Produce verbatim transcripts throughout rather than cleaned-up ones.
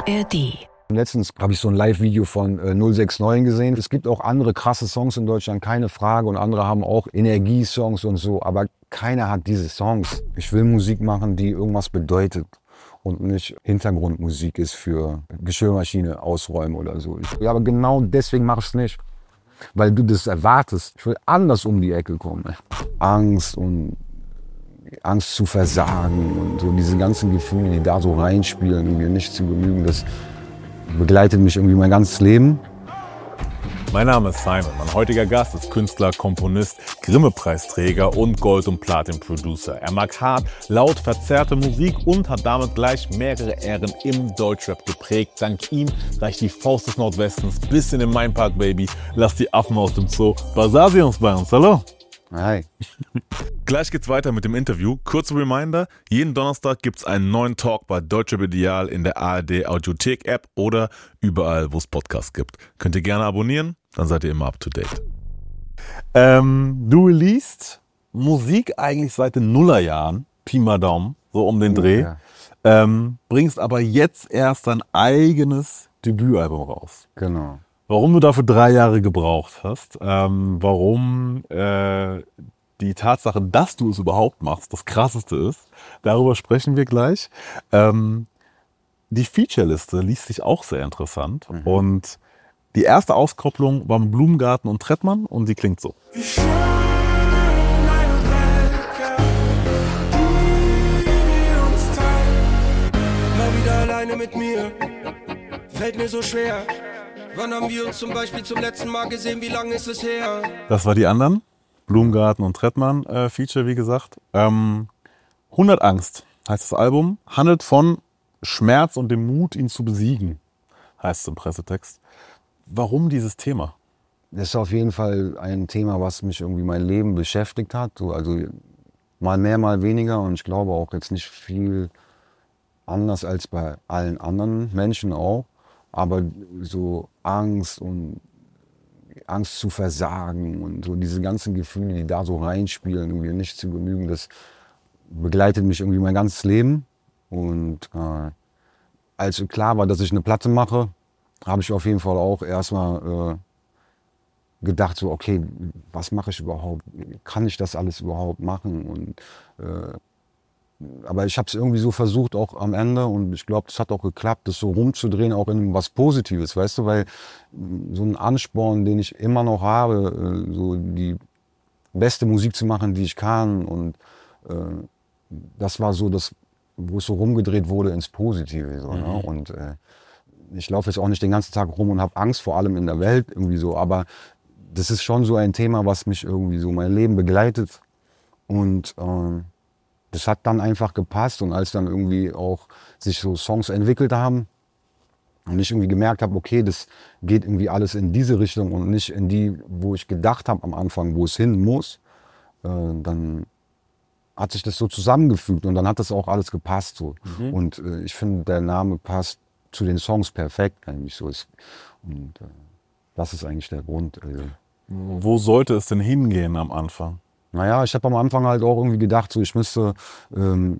A R D. Letztens habe ich so ein Live-Video von äh, null sechs neun gesehen. Es gibt auch andere krasse Songs in Deutschland, keine Frage. Und andere haben auch Energiesongs und so. Aber keiner hat diese Songs. Ich will Musik machen, die irgendwas bedeutet. Und nicht Hintergrundmusik ist für Geschirrmaschine ausräumen oder so. Ich, ja, aber genau deswegen mache ich es nicht. Weil du das erwartest. Ich will anders um die Ecke kommen. Angst und Angst zu versagen und so diese ganzen Gefühle, die da so reinspielen, um mir nicht zu genügen, das begleitet mich irgendwie mein ganzes Leben. Mein Name ist Simon. Mein heutiger Gast ist Künstler, Komponist, Grimme-Preisträger und Gold- und Platin-Producer. Er mag hart, laut, verzerrte Musik und hat damit gleich mehrere Ähren im Deutschrap geprägt. Dank ihm reicht die Faust des Nordwestens bis in den Mainpark, Baby. Lass die Affen aus dem Zoo. Basasi uns bei uns. Hallo. Hi. Gleich geht's weiter mit dem Interview. Kurze Reminder, jeden Donnerstag gibt's einen neuen Talk bei Deutschrap Ideal in der A R D Audiothek App oder überall, wo es Podcasts gibt. Könnt ihr gerne abonnieren, dann seid ihr immer up to date. Ähm, du releast Musik eigentlich seit den Nullerjahren, Pi mal Daumen, so um den Dreh. Ja. Ähm, bringst aber jetzt erst dein eigenes Debütalbum raus. Genau. Warum du dafür drei Jahre gebraucht hast, ähm, warum äh, die Tatsache, dass du es überhaupt machst, das Krasseste ist, darüber sprechen wir gleich. Ähm, die Featureliste liest sich auch sehr interessant. Mhm. Und die erste Auskopplung war mit Blumengarten und Trettmann und die klingt so. Wie schön eine Welt, ja, die wir uns teilen. Mal wieder alleine mit mir, fällt mir so schwer. Wann haben wir uns zum Beispiel zum letzten Mal gesehen? Wie lange ist es her? Das war die anderen. Blumengarten und Trettmann äh, Feature, wie gesagt. Ähm, hundert Angst heißt das Album. Handelt von Schmerz und dem Mut, ihn zu besiegen, heißt es im Pressetext. Warum dieses Thema? Das ist auf jeden Fall ein Thema, was mich irgendwie mein Leben beschäftigt hat. So, also mal mehr, mal weniger. Und ich glaube auch jetzt nicht viel anders als bei allen anderen Menschen auch. Aber so Angst und Angst zu versagen und so diese ganzen Gefühle, die da so reinspielen, irgendwie nicht zu genügen, das begleitet mich irgendwie mein ganzes Leben. Und äh, als klar war, dass ich eine Platte mache, habe ich auf jeden Fall auch erstmal äh, gedacht, so okay, was mache ich überhaupt? Kann ich das alles überhaupt machen? Und äh, aber ich habe es irgendwie so versucht, auch am Ende, und ich glaube, das hat auch geklappt, das so rumzudrehen, auch in was Positives, weißt du, weil so ein Ansporn, den ich immer noch habe, so die beste Musik zu machen, die ich kann, und äh, das war so das, wo es so rumgedreht wurde ins Positive. So, mhm. ne? Und äh, ich laufe jetzt auch nicht den ganzen Tag rum und habe Angst vor allem in der Welt irgendwie so, aber das ist schon so ein Thema, was mich irgendwie so mein Leben begleitet, und äh, das hat dann einfach gepasst. Und als dann irgendwie auch sich so Songs entwickelt haben und ich irgendwie gemerkt habe, okay, das geht irgendwie alles in diese Richtung und nicht in die, wo ich gedacht habe am Anfang, wo es hin muss, äh, dann hat sich das so zusammengefügt und dann hat das auch alles gepasst. So. Mhm. Und äh, ich finde, der Name passt zu den Songs perfekt eigentlich so. Ist. Und äh, das ist eigentlich der Grund. Also. Wo sollte es denn hingehen am Anfang? Naja, ich habe am Anfang halt auch irgendwie gedacht, so ich müsste, ähm,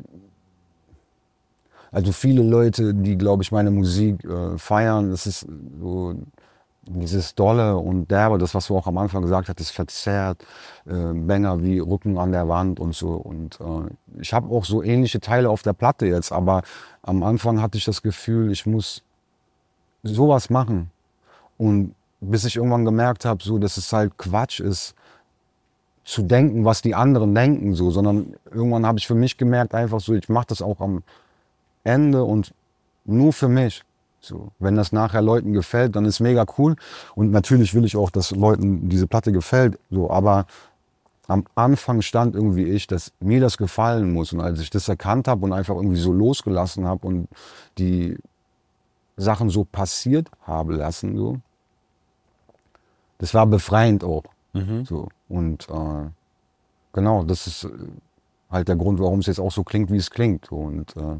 also viele Leute, die, glaube ich, meine Musik äh, feiern, es ist so dieses Dolle und Derbe, das, was du auch am Anfang gesagt hattest, verzerrt, äh, Banger wie Rücken an der Wand und so. Und äh, ich habe auch so ähnliche Teile auf der Platte jetzt, aber am Anfang hatte ich das Gefühl, ich muss sowas machen. Und bis ich irgendwann gemerkt habe, so, dass es halt Quatsch ist, zu denken, was die anderen denken, so, sondern irgendwann habe ich für mich gemerkt, einfach so, ich mache das auch am Ende und nur für mich. So, wenn das nachher Leuten gefällt, dann ist mega cool. Und natürlich will ich auch, dass Leuten diese Platte gefällt. So, aber am Anfang stand irgendwie ich, dass mir das gefallen muss. Und als ich das erkannt habe und einfach irgendwie so losgelassen habe und die Sachen so passiert habe lassen, so, das war befreiend auch. Mhm. So, und äh, genau, das ist halt der Grund, warum es jetzt auch so klingt, wie es klingt. Und äh,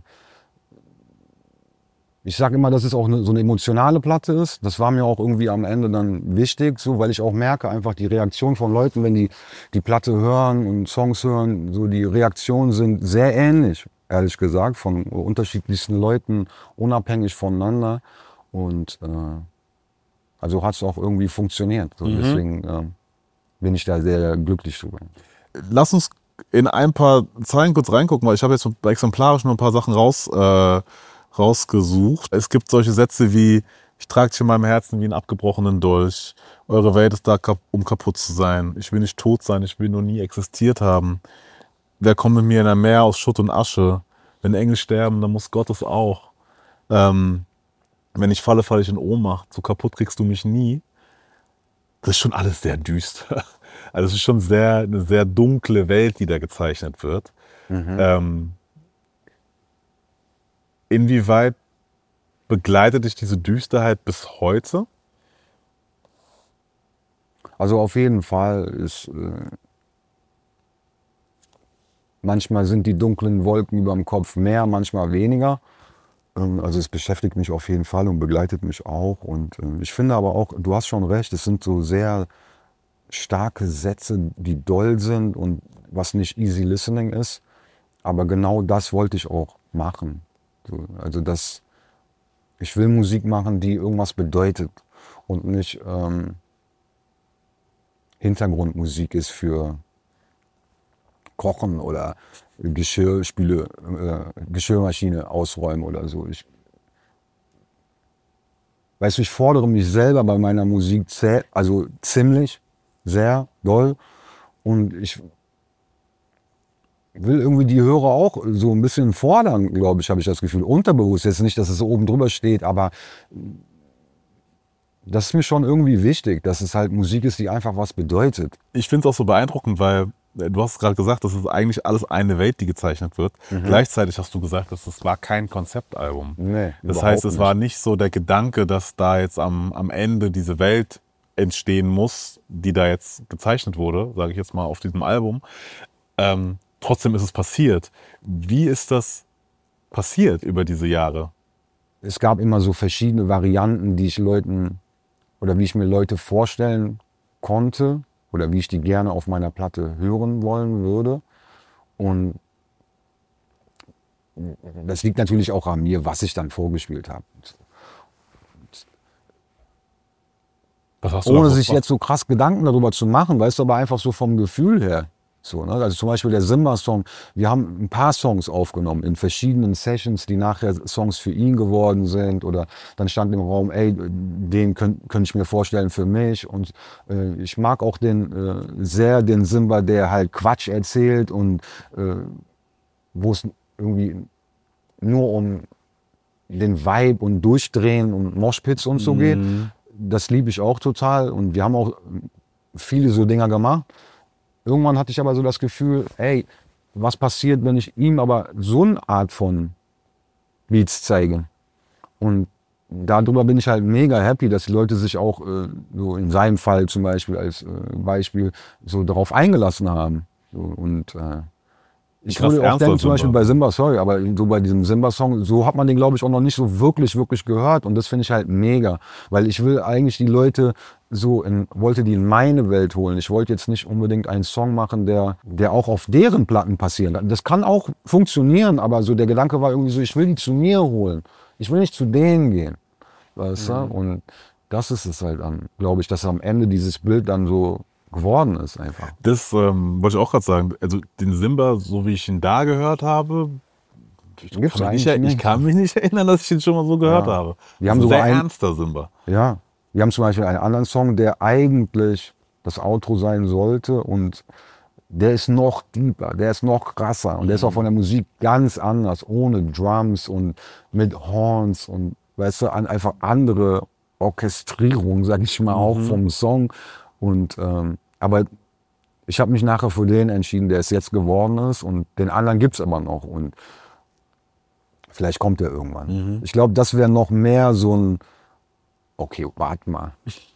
ich sage immer, dass es auch eine, so eine emotionale Platte ist. Das war mir auch irgendwie am Ende dann wichtig, so, weil ich auch merke, einfach die Reaktion von Leuten, wenn die die Platte hören und Songs hören, so die Reaktionen sind sehr ähnlich. ehrlich gesagt, von unterschiedlichsten Leuten, unabhängig voneinander. Und äh, also hat es auch irgendwie funktioniert. So, Mhm. Deswegen äh, bin ich da sehr glücklich drüber. Lass uns in ein paar Zeilen kurz reingucken, weil ich habe jetzt exemplarisch nur ein paar Sachen raus, äh, rausgesucht. Es gibt solche Sätze wie: Ich trage dich in meinem Herzen wie einen abgebrochenen Dolch. Eure Welt ist da, um kaputt zu sein. Ich will nicht tot sein, ich will nur nie existiert haben. Wer kommt mit mir in ein Meer aus Schutt und Asche? Wenn Engel sterben, dann muss Gott es auch. Ähm, wenn ich falle, falle ich in Ohnmacht. So kaputt kriegst du mich nie. Das ist schon alles sehr düster. Also es ist schon sehr, eine sehr dunkle Welt, die da gezeichnet wird. Mhm. Ähm, inwieweit begleitet dich diese Düsterheit bis heute? Also auf jeden Fall ist, äh, manchmal sind die dunklen Wolken über dem Kopf mehr, manchmal weniger. Ähm, also es beschäftigt mich auf jeden Fall und begleitet mich auch. Und äh, ich finde aber auch, du hast schon recht, es sind so sehr starke Sätze, die doll sind und was nicht easy listening ist. Aber genau das wollte ich auch machen. So, also das, ich will Musik machen, die irgendwas bedeutet und nicht ähm, Hintergrundmusik ist für Kochen oder Geschirrspüle, äh, Geschirrmaschine ausräumen oder so. Ich, weißt du, ich fordere mich selber bei meiner Musik zäh, also ziemlich, sehr doll, und ich will irgendwie die Hörer auch so ein bisschen fordern, glaube ich, habe ich das Gefühl. Unterbewusst, jetzt nicht, dass es oben drüber steht, aber das ist mir schon irgendwie wichtig, dass es halt Musik ist, die einfach was bedeutet. Ich finde es auch so beeindruckend, weil äh, du hast gerade gesagt, das ist eigentlich alles eine Welt, die gezeichnet wird. Mhm. Gleichzeitig hast du gesagt, dass das war kein Konzeptalbum. Nee, Das überhaupt heißt, es nicht. war nicht so der Gedanke, dass da jetzt am, am Ende diese Welt entstehen muss, die da jetzt gezeichnet wurde, sage ich jetzt mal, auf diesem Album. Ähm, trotzdem ist es passiert. Wie ist das passiert über diese Jahre? Es gab immer so verschiedene Varianten, die ich Leuten oder wie ich mir Leute vorstellen konnte oder wie ich die gerne auf meiner Platte hören wollen würde. Und das liegt natürlich auch an mir, was ich dann vorgespielt habe. Was hast du Ohne da sich vor- jetzt so krass Gedanken darüber zu machen, weißt du, aber einfach so vom Gefühl her. So, ne? Also zum Beispiel der Simba-Song, wir haben ein paar Songs aufgenommen in verschiedenen Sessions, die nachher Songs für ihn geworden sind, oder dann stand im Raum, ey, den könnte könnt ich mir vorstellen für mich, und äh, ich mag auch den äh, sehr, den Simba, der halt Quatsch erzählt und äh, wo es irgendwie nur um den Vibe und Durchdrehen und Moshpits und so geht. Das liebe ich auch total, und wir haben auch viele so Dinger gemacht. Irgendwann hatte ich aber so das Gefühl, ey, was passiert, wenn ich ihm aber so eine Art von Beats zeige? Und darüber bin ich halt mega happy, dass die Leute sich auch, äh, so in seinem Fall zum Beispiel als äh, Beispiel, so darauf eingelassen haben. So, und äh, ich Krass würde auch ernster denken, zum Beispiel Simba. bei Simba, sorry, aber so bei diesem Simba-Song, so hat man den, glaube ich, auch noch nicht so wirklich, wirklich gehört. Und das finde ich halt mega, weil ich will eigentlich die Leute so in, wollte die in meine Welt holen. Ich wollte jetzt nicht unbedingt einen Song machen, der, der auch auf deren Platten passieren kann. Das kann auch funktionieren, aber so der Gedanke war irgendwie so, ich will die zu mir holen. Ich will nicht zu denen gehen. Weißt du? Und das ist es halt dann, glaube ich, dass am Ende dieses Bild dann so geworden ist einfach. Das ähm, wollte ich auch gerade sagen. Also den Simba, so wie ich ihn da gehört habe, ich kann, Gibt's mich eigentlich nicht, ich nicht. kann mich nicht erinnern, dass ich ihn schon mal so gehört Ja. habe. Wir haben Das ist ein sogar sehr einen- ernster Simba. Ja, wir haben zum Beispiel einen anderen Song, der eigentlich das Outro sein sollte, und der ist noch deeper, der ist noch krasser, und der ist auch von der Musik ganz anders, ohne Drums und mit Horns und, weißt du, an, einfach andere Orchestrierung, sag ich mal, auch vom Song. Und ähm, aber ich habe mich nachher für den entschieden, der es jetzt geworden ist, und den anderen gibt es aber noch, und vielleicht kommt der irgendwann. Ich glaube, das wäre noch mehr so ein, okay, warte mal.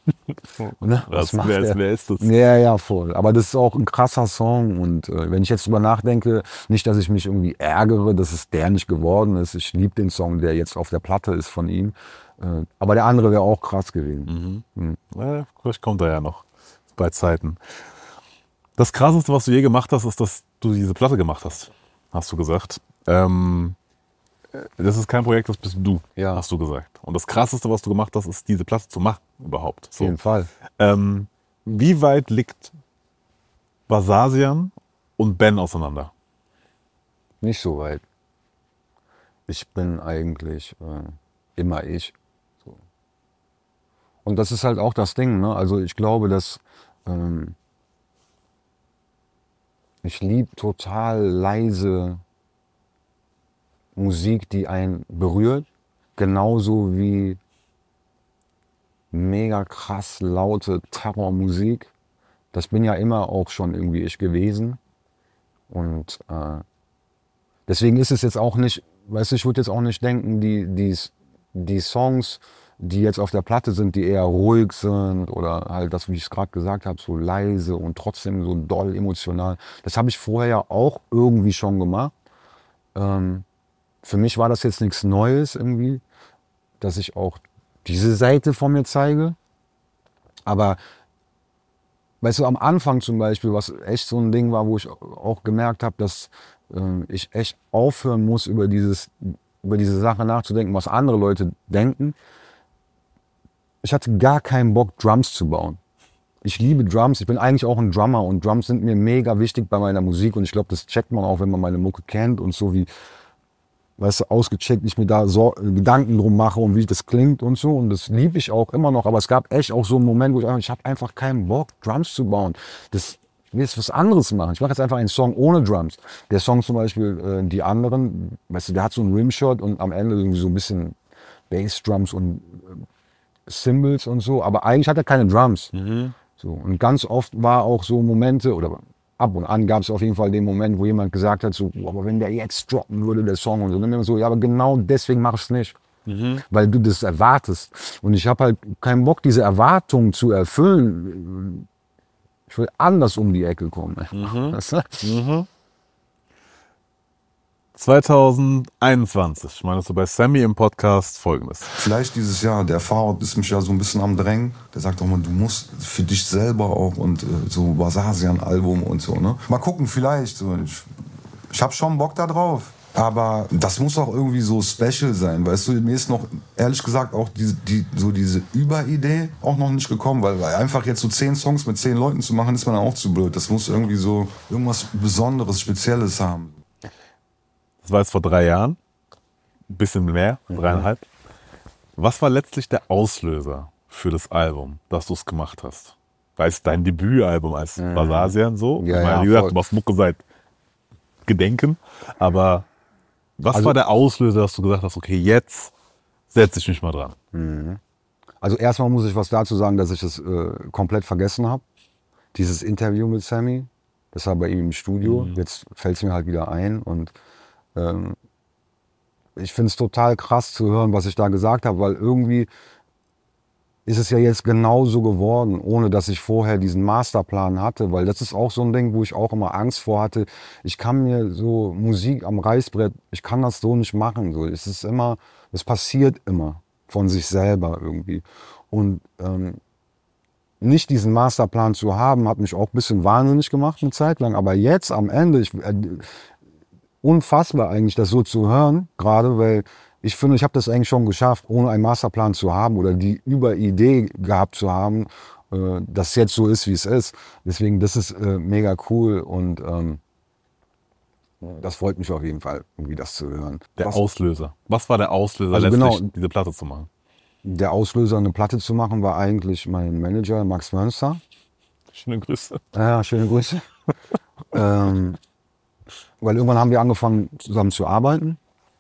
Ne? Was, macht wer, ist, der? wer ist das? Ja, ja, voll. Aber das ist auch ein krasser Song, und äh, wenn ich jetzt drüber nachdenke, nicht, dass ich mich irgendwie ärgere, dass es der nicht geworden ist. Ich liebe den Song, der jetzt auf der Platte ist von ihm. Äh, aber der andere wäre auch krass gewesen. Ja, vielleicht kommt er ja noch bei Zeiten. Das Krasseste, was du je gemacht hast, ist, dass du diese Platte gemacht hast, hast du gesagt. Ähm, das ist kein Projekt, das bist du, Ja. hast du gesagt. Und das Krasseste, was du gemacht hast, ist diese Platte zu machen überhaupt. Auf So. jeden Fall. Ähm, wie weit liegt Basasian und Ben auseinander? Nicht so weit. Ich bin eigentlich äh, immer ich. So. Und das ist halt auch das Ding, ne? Also ich glaube, dass ähm, ich liebe total leise Musik, die einen berührt. Genauso wie mega krass laute Terrormusik. Das bin ja immer auch schon irgendwie ich gewesen. Und äh, deswegen ist es jetzt auch nicht, weißt du, ich würde jetzt auch nicht denken, die, die, die Songs, die jetzt auf der Platte sind, die eher ruhig sind oder halt das, wie ich es gerade gesagt habe, so leise und trotzdem so doll emotional. Das habe ich vorher ja auch irgendwie schon gemacht. Ähm, für mich war das jetzt nichts Neues irgendwie, dass ich auch diese Seite von mir zeige. Aber weißt du, am Anfang zum Beispiel, was echt so ein Ding war, wo ich auch gemerkt habe, dass äh, ich echt aufhören muss, über, dieses, über diese Sache nachzudenken, was andere Leute denken. Ich hatte gar keinen Bock, Drums zu bauen. Ich liebe Drums, ich bin eigentlich auch ein Drummer und Drums sind mir mega wichtig bei meiner Musik und ich glaube, das checkt man auch, wenn man meine Mucke kennt und so wie, weißt du, ausgecheckt, ich mir da so Gedanken drum mache und wie das klingt und so. Und das liebe ich auch immer noch. Aber es gab echt auch so einen Moment, wo ich, ich habe einfach keinen Bock, Drums zu bauen. Das, ich will jetzt was anderes machen. Ich mache jetzt einfach einen Song ohne Drums. Der Song zum Beispiel, äh, die anderen, weißt du, der hat so einen Rimshot und am Ende irgendwie so ein bisschen Bassdrums und äh, Cymbals und so. Aber eigentlich hat er keine Drums. Mhm. So. Und ganz oft war auch so Momente, oder ab und an gab es auf jeden Fall den Moment, wo jemand gesagt hat, so, oh, aber wenn der jetzt droppen würde, der Song und so, dann immer so, ja, aber genau deswegen mach ich es nicht, Mhm. weil du das erwartest. Und ich habe halt keinen Bock, diese Erwartungen zu erfüllen. Ich will anders um die Ecke kommen. Mhm. Weißt du? Mhm. zwanzig einundzwanzig meinst du bei Sammy im Podcast Folgendes. Vielleicht dieses Jahr, der Fahrer ist mich ja so ein bisschen am Drängen. Der sagt auch mal, du musst für dich selber auch und äh, so Basasian-Album und so. Ne? Mal gucken, vielleicht. So. Ich, ich habe schon Bock da drauf. Aber das muss auch irgendwie so special sein. Weißt du, mir ist noch, ehrlich gesagt, auch die, die, so diese Überidee auch noch nicht gekommen. Weil, weil einfach jetzt so zehn Songs mit zehn Leuten zu machen, ist man auch zu blöd. Das muss irgendwie so irgendwas Besonderes, Spezielles haben. Das war jetzt vor drei Jahren, ein bisschen mehr, dreieinhalb. Was war letztlich der Auslöser für das Album, dass du es gemacht hast? Weil es dein Debütalbum als Mhm. Basasian so. Ja, ich meine, ja, wie gesagt, voll. du machst Mucke seit Gedenken. Aber was Also- war der Auslöser, dass du gesagt hast, okay, jetzt setze ich mich mal dran? Also erstmal muss ich was dazu sagen, dass ich es äh, komplett vergessen habe. Dieses Interview mit Sammy, das war bei ihm im Studio. Jetzt fällt es mir halt wieder ein und ähm, ich finde es total krass zu hören, was ich da gesagt habe, weil irgendwie ist es ja jetzt genauso geworden, ohne dass ich vorher diesen Masterplan hatte, weil das ist auch so ein Ding, wo ich auch immer Angst vor hatte. Ich kann mir so Musik am Reißbrett, ich kann das so nicht machen. So. Es ist immer, es passiert immer von sich selber irgendwie. Und ähm, nicht diesen Masterplan zu haben, hat mich auch ein bisschen wahnsinnig gemacht eine Zeit lang. Aber jetzt am Ende, ich, äh, unfassbar eigentlich, das so zu hören, gerade weil ich finde, ich habe das eigentlich schon geschafft, ohne einen Masterplan zu haben oder die Überidee gehabt zu haben, äh, dass es jetzt so ist, wie es ist. Deswegen, das ist äh, mega cool und ähm, das freut mich auf jeden Fall, irgendwie das zu hören. Der Was, Auslöser. Was war der Auslöser, Also letztlich genau. diese Platte zu machen? der Auslöser, eine Platte zu machen, war eigentlich mein Manager, Max Mönster. Schöne Grüße. Ja, schöne Grüße. ähm, weil irgendwann haben wir angefangen, zusammen zu arbeiten.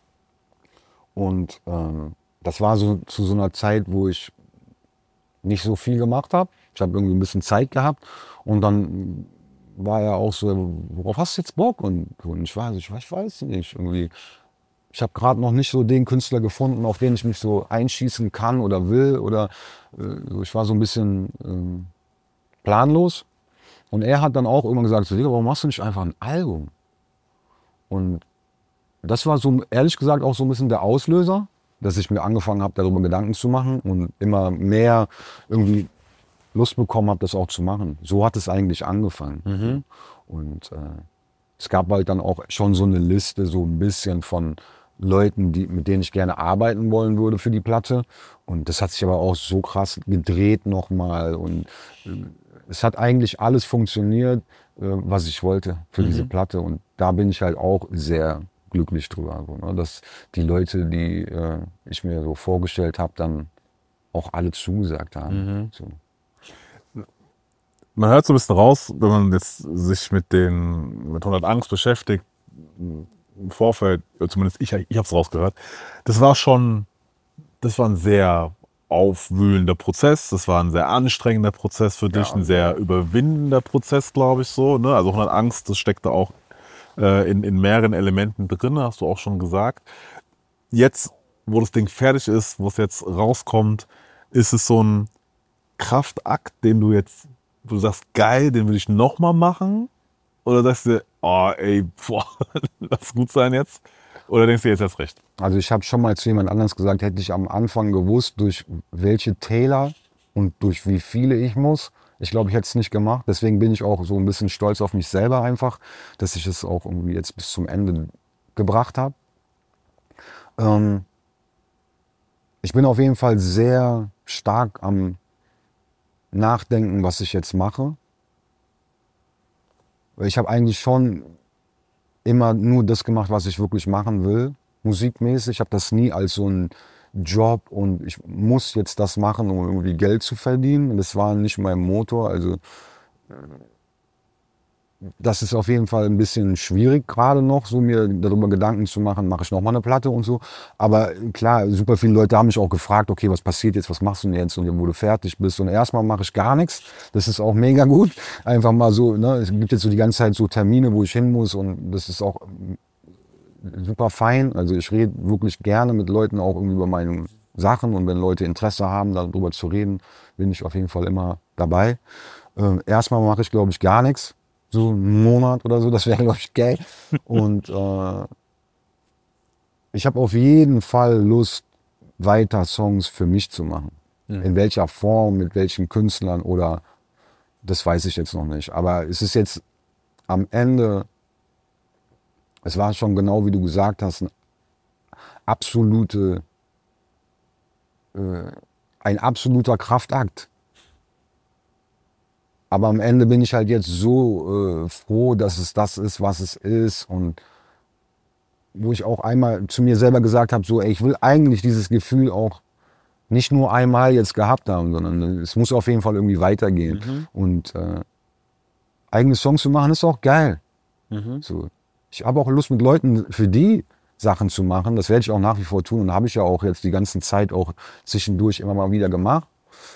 Und ähm, das war so zu so einer Zeit, wo ich nicht so viel gemacht habe. Ich habe irgendwie ein bisschen Zeit gehabt. Und dann war er auch so, worauf hast du jetzt Bock? Und, und ich war so, ich, ich weiß nicht. Irgendwie, ich habe gerade noch nicht so den Künstler gefunden, auf den ich mich so einschießen kann oder will. Oder äh, ich war so ein bisschen ähm, planlos. Und er hat dann auch irgendwann gesagt, so, Digga, warum machst du nicht einfach ein Album? Und das war so, ehrlich gesagt, auch so ein bisschen der Auslöser, dass ich mir angefangen habe, darüber Gedanken zu machen und immer mehr irgendwie Lust bekommen habe, das auch zu machen. So hat es eigentlich angefangen. Und äh, es gab halt dann auch schon so eine Liste, so ein bisschen von Leuten, die, mit denen ich gerne arbeiten wollen würde für die Platte. Und das hat sich aber auch so krass gedreht nochmal. Und äh, es hat eigentlich alles funktioniert, äh, was ich wollte für Mhm. diese Platte. Und da bin ich halt auch sehr glücklich drüber. So, ne? Dass die Leute, die äh, ich mir so vorgestellt habe, dann auch alle zugesagt haben. Mhm. So. Man hört so ein bisschen raus, wenn man jetzt sich mit den mit hundert Angst beschäftigt, im Vorfeld, zumindest ich, ich habe es rausgehört, das war schon, das war ein sehr aufwühlender Prozess, das war ein sehr anstrengender Prozess für dich, Ja, ein sehr überwindender Prozess, glaube ich so. Ne? Also hundert Angst, das steckte auch äh, in, in mehreren Elementen drin, hast du auch schon gesagt. Jetzt, wo das Ding fertig ist, wo es jetzt rauskommt, ist es so ein Kraftakt, den du jetzt, wo du sagst, geil, den will ich nochmal machen? Oder sagst du, oh ey, boah, lass gut sein jetzt? Oder denkst du jetzt erst recht? Also ich habe schon mal zu jemand anders gesagt, hätte ich am Anfang gewusst, durch welche Täler und durch wie viele ich muss. Ich glaube, ich hätte es nicht gemacht. Deswegen bin ich auch so ein bisschen stolz auf mich selber einfach, dass ich es auch irgendwie jetzt bis zum Ende gebracht habe. Ähm ich bin auf jeden Fall sehr stark am Nachdenken, was ich jetzt mache. Weil ich habe eigentlich schon immer nur das gemacht, was ich wirklich machen will, musikmäßig. Ich habe das nie als so einen Job und ich muss jetzt das machen, um irgendwie Geld zu verdienen. Und das war nicht mein Motor. Also das ist auf jeden Fall ein bisschen schwierig gerade noch, so mir darüber Gedanken zu machen, mache ich noch mal eine Platte und so. Aber klar, super viele Leute haben mich auch gefragt, okay, was passiert jetzt, was machst du denn jetzt und wo du fertig bist. Und erstmal mache ich gar nichts. Das ist auch mega gut. Einfach mal so, ne, es gibt jetzt so die ganze Zeit so Termine, wo ich hin muss und das ist auch super fein. Also ich rede wirklich gerne mit Leuten auch irgendwie über meine Sachen und wenn Leute Interesse haben, darüber zu reden, bin ich auf jeden Fall immer dabei. Äh, erstmal mache ich, glaube ich, gar nichts. So einen Monat oder so, das wäre, glaube ich, geil. Und äh, ich habe auf jeden Fall Lust, weiter Songs für mich zu machen. Mhm. In welcher Form, mit welchen Künstlern oder, das weiß ich jetzt noch nicht. Aber es ist jetzt am Ende, es war schon genau wie du gesagt hast, ein absolute, äh, ein absoluter Kraftakt. Aber am Ende bin ich halt jetzt so äh, froh, dass es das ist, was es ist. Und wo ich auch einmal zu mir selber gesagt habe, so, ey, ich will eigentlich dieses Gefühl auch nicht nur einmal jetzt gehabt haben, sondern es muss auf jeden Fall irgendwie weitergehen. Mhm. Und äh, eigene Songs zu machen, ist auch geil. Mhm. So. Ich habe auch Lust, mit Leuten für die Sachen zu machen. Das werde ich auch nach wie vor tun und habe ich ja auch jetzt die ganze Zeit auch zwischendurch immer mal wieder gemacht.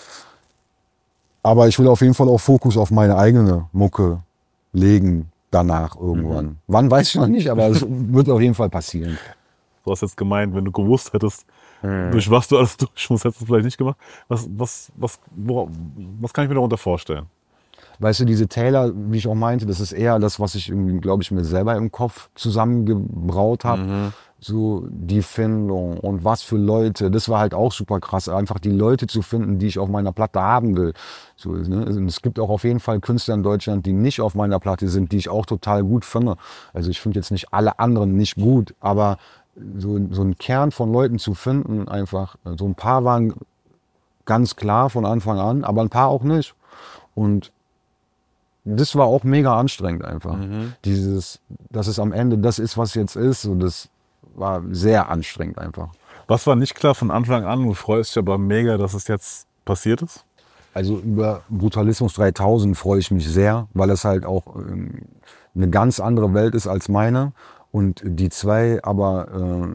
Aber ich will auf jeden Fall auch Fokus auf meine eigene Mucke legen danach irgendwann. Mhm. Wann, weiß ich noch nicht, aber es wird auf jeden Fall passieren. Du hast jetzt gemeint, wenn du gewusst hättest, mhm. durch was du alles durch musst, hättest du es vielleicht nicht gemacht. Was, was, was, worauf, was kann ich mir darunter vorstellen? Weißt du, diese Täler, wie ich auch meinte, das ist eher das, was ich irgendwie, glaube ich, mir selber im Kopf zusammengebraut habe. Mhm. So die Findung und was für Leute, das war halt auch super krass, einfach die Leute zu finden, die ich auf meiner Platte haben will. So, ne? Und es gibt auch auf jeden Fall Künstler in Deutschland, die nicht auf meiner Platte sind, die ich auch total gut finde. Also ich finde jetzt nicht alle anderen nicht gut, aber so, so einen Kern von Leuten zu finden, einfach, so ein paar waren ganz klar von Anfang an, aber ein paar auch nicht. Und das war auch mega anstrengend einfach. Mhm. Dieses, dass es am Ende das ist, was jetzt ist, so das war sehr anstrengend einfach. Was war nicht klar von Anfang an? Du freust dich aber mega, dass es jetzt passiert ist? Also über Brutalismus dreitausend freue ich mich sehr, weil es halt auch ähm, eine ganz andere Welt ist als meine. Und die zwei, aber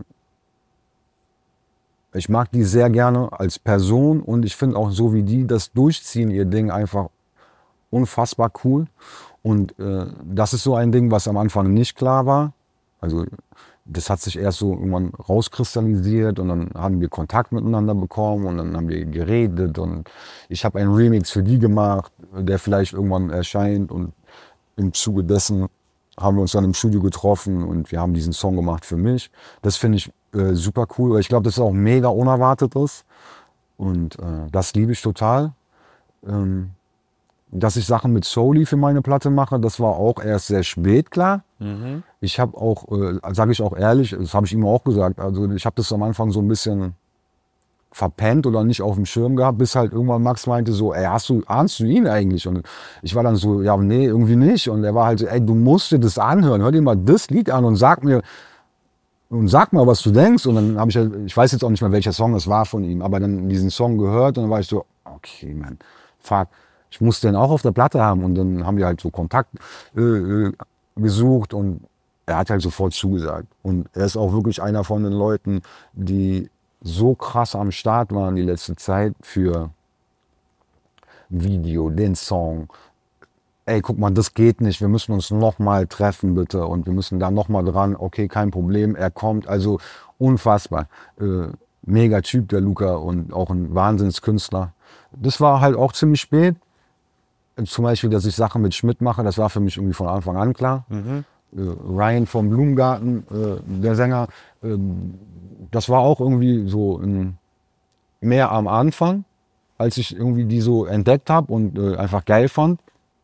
äh, ich mag die sehr gerne als Person und ich finde auch so, wie die das durchziehen, ihr Ding einfach unfassbar cool. Und äh, das ist so ein Ding, was am Anfang nicht klar war. Also das hat sich erst so irgendwann rauskristallisiert und dann haben wir Kontakt miteinander bekommen und dann haben wir geredet und ich habe einen Remix für die gemacht, der vielleicht irgendwann erscheint und im Zuge dessen haben wir uns dann im Studio getroffen und wir haben diesen Song gemacht für mich. Das finde ich äh, super cool, weil ich glaube, das ist auch mega Unerwartetes und äh, das liebe ich total. Ähm, Dass ich Sachen mit Soully für meine Platte mache, das war auch erst sehr spät klar. Mhm. Ich habe auch, äh, sage ich auch ehrlich, das habe ich ihm auch gesagt, also ich habe das am Anfang so ein bisschen verpennt oder nicht auf dem Schirm gehabt, bis halt irgendwann Max meinte so, ey, hast du, ahnst du ihn eigentlich? Und ich war dann so, ja, nee, irgendwie nicht. Und er war halt so, ey, du musst dir das anhören, hör dir mal das Lied an und sag mir, und sag mal, was du denkst. Und dann habe ich, ich weiß jetzt auch nicht mehr, welcher Song es war von ihm, aber dann diesen Song gehört und dann war ich so, okay, man, fuck, ich muss den auch auf der Platte haben. Und dann haben wir halt so Kontakt äh, äh, gesucht und er hat halt sofort zugesagt. Und er ist auch wirklich einer von den Leuten, die so krass am Start waren die letzte Zeit für Video, den Song. Ey, guck mal, das geht nicht, wir müssen uns nochmal treffen, bitte. Und wir müssen da nochmal dran. Okay, kein Problem, er kommt. Also unfassbar. Äh, mega Typ, der Luca, und auch ein Wahnsinnskünstler. Das war halt auch ziemlich spät. Zum Beispiel, dass ich Sachen mit Schmidt mache, das war für mich irgendwie von Anfang an klar. Mhm. Äh, Ryan vom Blumengarten, äh, der Sänger, äh, das war auch irgendwie so ein, mehr am Anfang, als ich irgendwie die so entdeckt habe und äh, einfach geil fand.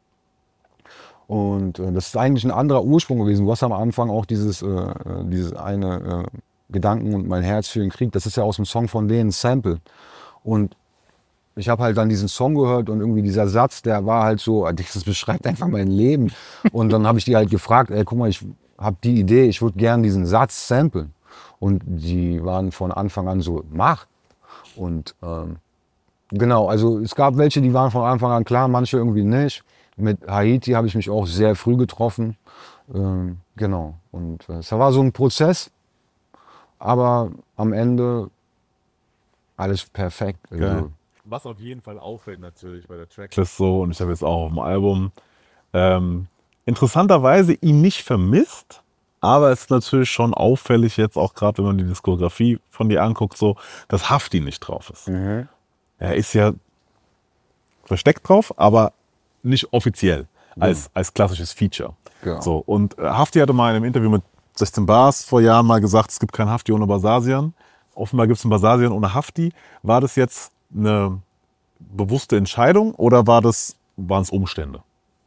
Und äh, das ist eigentlich ein anderer Ursprung gewesen. Du hast am Anfang auch dieses, äh, dieses eine äh, Gedanken und mein Herz für den Krieg, das ist ja aus dem Song von denen, Sample. Und ich habe halt dann diesen Song gehört und irgendwie dieser Satz, der war halt so, das beschreibt einfach mein Leben. Und dann habe ich die halt gefragt, ey, guck mal, ich habe die Idee, ich würde gerne diesen Satz samplen. Und die waren von Anfang an so, mach. Und ähm, genau, also es gab welche, die waren von Anfang an klar, manche irgendwie nicht. Mit Haiti habe ich mich auch sehr früh getroffen. Ähm, genau, und es war so ein Prozess, aber am Ende alles perfekt. Also, Geil. Was auf jeden Fall auffällt natürlich bei der Tracklist so, und ich habe jetzt auch auf dem Album, ähm, interessanterweise ihn nicht vermisst, aber es ist natürlich schon auffällig jetzt auch gerade, wenn man die Diskografie von dir anguckt, so, dass Hafti nicht drauf ist. Mhm. Er ist ja versteckt drauf, aber nicht offiziell als, mhm. als klassisches Feature. Ja. So, und äh, Hafti hatte mal in einem Interview mit sechzehn Bars vor Jahren mal gesagt, es gibt kein Hafti ohne Basasian. Offenbar gibt es einen Basasian ohne Hafti. War das jetzt eine bewusste Entscheidung oder war das, waren es Umstände?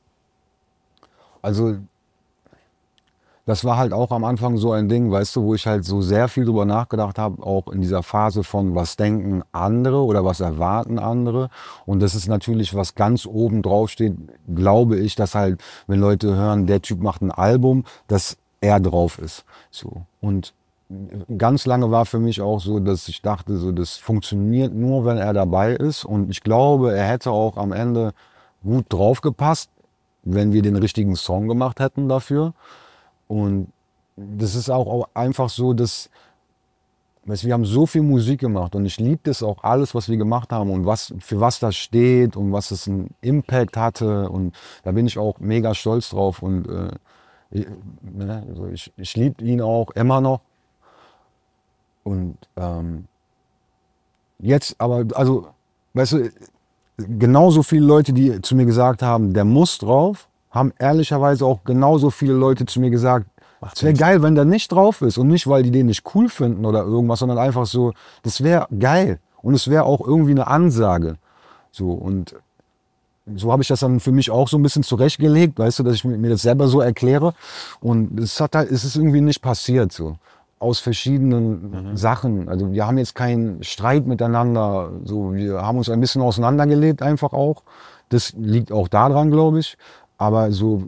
Also das war halt auch am Anfang so ein Ding, weißt du, wo ich halt so sehr viel drüber nachgedacht habe, auch in dieser Phase von, was denken andere oder was erwarten andere. Und das ist natürlich, was ganz oben drauf steht, glaube ich, dass halt, wenn Leute hören, der Typ macht ein Album, dass er drauf ist. So. Und ganz lange war für mich auch so, dass ich dachte, so, das funktioniert nur, wenn er dabei ist. Und ich glaube, er hätte auch am Ende gut drauf gepasst, wenn wir den richtigen Song gemacht hätten dafür. Und das ist auch einfach so, dass weißt, wir haben so viel Musik gemacht und ich liebe das auch alles, was wir gemacht haben und was, für was das steht und was es einen Impact hatte. Und da bin ich auch mega stolz drauf. Und äh, ich, ne, also ich, ich liebe ihn auch immer noch. Und ähm, jetzt aber, also, weißt du, genauso viele Leute, die zu mir gesagt haben, der muss drauf, haben ehrlicherweise auch genauso viele Leute zu mir gesagt, es wäre geil, wenn der nicht drauf ist. Und nicht, weil die den nicht cool finden oder irgendwas, sondern einfach so, das wäre geil. Und es wäre auch irgendwie eine Ansage. So, und so habe ich das dann für mich auch so ein bisschen zurechtgelegt, weißt du, dass ich mir das selber so erkläre. Und es hat halt, es ist irgendwie nicht passiert so. Aus verschiedenen mhm. Sachen. Also wir haben jetzt keinen Streit miteinander. So, wir haben uns ein bisschen auseinandergelebt einfach auch. Das liegt auch daran, glaube ich. Aber so,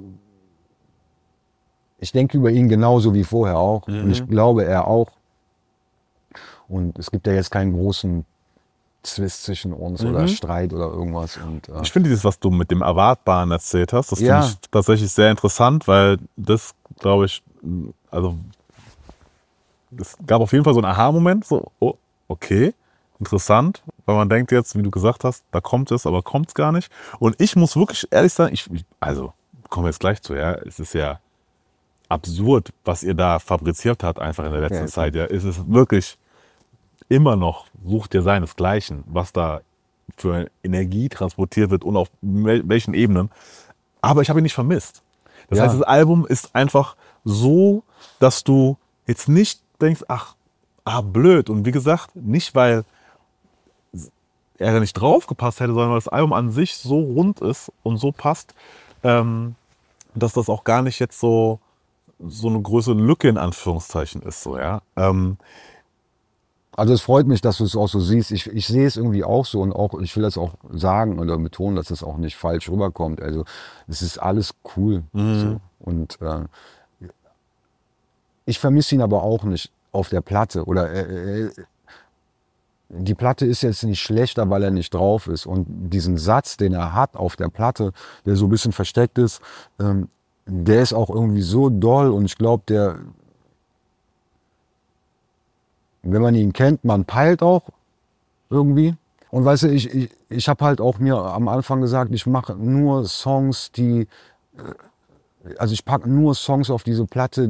ich denke über ihn genauso wie vorher auch. Mhm. Und ich glaube, er auch. Und es gibt ja jetzt keinen großen Zwist zwischen uns mhm. oder Streit oder irgendwas. Und, äh, ich finde dieses, was du mit dem Erwartbaren erzählt hast, das ja. finde ich tatsächlich sehr interessant, weil das, glaube ich, also es gab auf jeden Fall so einen Aha-Moment, so, oh, okay, interessant, weil man denkt jetzt, wie du gesagt hast, da kommt es, aber kommt es gar nicht. Und ich muss wirklich ehrlich sagen, ich, also, kommen wir jetzt gleich zu, ja, es ist ja absurd, was ihr da fabriziert habt, einfach in der letzten ja, Zeit, ja, es ist wirklich immer noch, sucht ihr seinesgleichen, was da für Energie transportiert wird und auf welchen Ebenen. Aber ich habe ihn nicht vermisst. Das ja. heißt, das Album ist einfach so, dass du jetzt nicht denkst, ach, ah, blöd. Und wie gesagt, nicht, weil er da nicht draufgepasst hätte, sondern weil das Album an sich so rund ist und so passt, ähm, dass das auch gar nicht jetzt so so eine größere Lücke in Anführungszeichen ist. So, ja? Ähm, Also es freut mich, dass du es auch so siehst. Ich, ich sehe es irgendwie auch so und auch, ich will das auch sagen oder betonen, dass es auch nicht falsch rüberkommt. Also es ist alles cool. Mhm. So. Und äh, ich vermisse ihn aber auch nicht auf der Platte. Oder äh, äh, die Platte ist jetzt nicht schlechter, weil er nicht drauf ist. Und diesen Satz, den er hat auf der Platte, der so ein bisschen versteckt ist, ähm, der ist auch irgendwie so doll. Und ich glaube, der, wenn man ihn kennt, man peilt auch irgendwie. Und weißt du, ich, ich, ich habe halt auch mir am Anfang gesagt, ich mache nur Songs, die, also ich packe nur Songs auf diese Platte,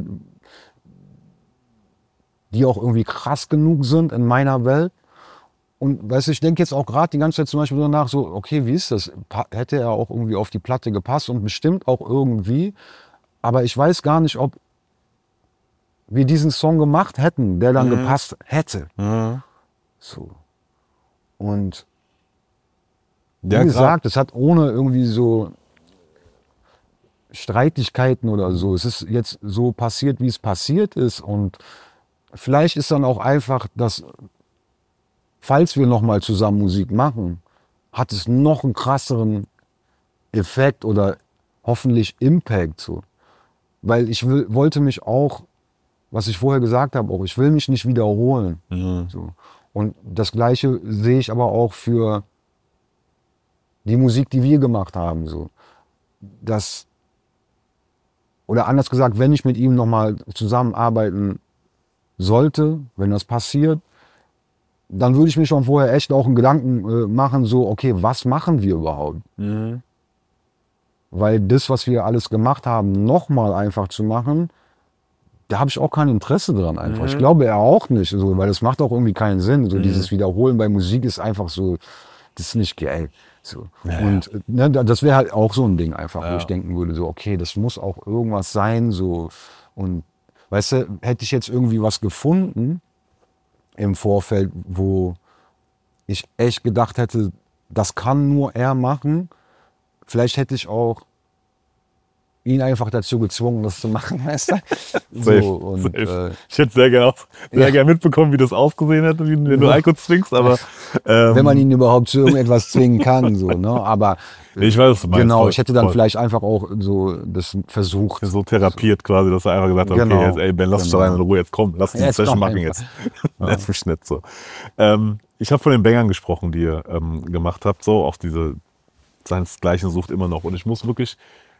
die auch irgendwie krass genug sind in meiner Welt. Und weißt du, ich denke jetzt auch gerade die ganze Zeit zum Beispiel so nach, so, okay, wie ist das? Pa- Hätte er auch irgendwie auf die Platte gepasst und bestimmt auch irgendwie. Aber ich weiß gar nicht, ob wir diesen Song gemacht hätten, der dann Mhm. gepasst hätte. mhm. So. Und wie Ja, grad- gesagt, es hat ohne irgendwie so Streitigkeiten oder so. Es ist jetzt so passiert, wie es passiert ist. Und vielleicht ist dann auch einfach, dass, falls wir nochmal zusammen Musik machen, hat es noch einen krasseren Effekt oder hoffentlich Impact. So. Weil ich will, wollte mich auch, was ich vorher gesagt habe, auch, ich will mich nicht wiederholen. Mhm. So. Und das Gleiche sehe ich aber auch für die Musik, die wir gemacht haben. So. Das, oder anders gesagt, wenn ich mit ihm nochmal zusammenarbeiten sollte, wenn das passiert, dann würde ich mir schon vorher echt auch einen Gedanken äh, machen, so, okay, was machen wir überhaupt? Mhm. Weil das, was wir alles gemacht haben, nochmal einfach zu machen, da habe ich auch kein Interesse dran einfach. Mhm. Ich glaube er auch nicht, so, weil das macht auch irgendwie keinen Sinn. So Mhm. dieses Wiederholen bei Musik ist einfach so, das ist nicht geil. So. Ja, Und äh, ne, das wäre halt auch so ein Ding einfach, Ja. wo ich denken würde, so, okay, das muss auch irgendwas sein. So. Und weißt du, hätte ich jetzt irgendwie was gefunden im Vorfeld, wo ich echt gedacht hätte, das kann nur er machen, vielleicht hätte ich auch ihn einfach dazu gezwungen, das zu machen, weißt du? Safe, So, und, safe. äh, Ich hätte sehr gerne sehr Ja. gern mitbekommen, wie das ausgesehen hätte, wie, wenn du Eiko zwingst, aber ähm, wenn man ihn überhaupt zu irgendetwas zwingen kann, so, ne? Aber ich weiß, was du meinst. genau, voll, ich hätte dann voll. vielleicht einfach auch so das versucht. so therapiert quasi, dass er einfach gesagt hat, Genau, okay, jetzt, ey Ben, lass dich genau. doch rein in Ruhe, jetzt komm, lass die Jetzt Session komm machen einfach. jetzt. Lass mich nicht so. Ähm, ich habe von den Bangern gesprochen, die ihr ähm, gemacht habt, so auch diese seinesgleichen sucht immer noch. Und ich muss wirklich,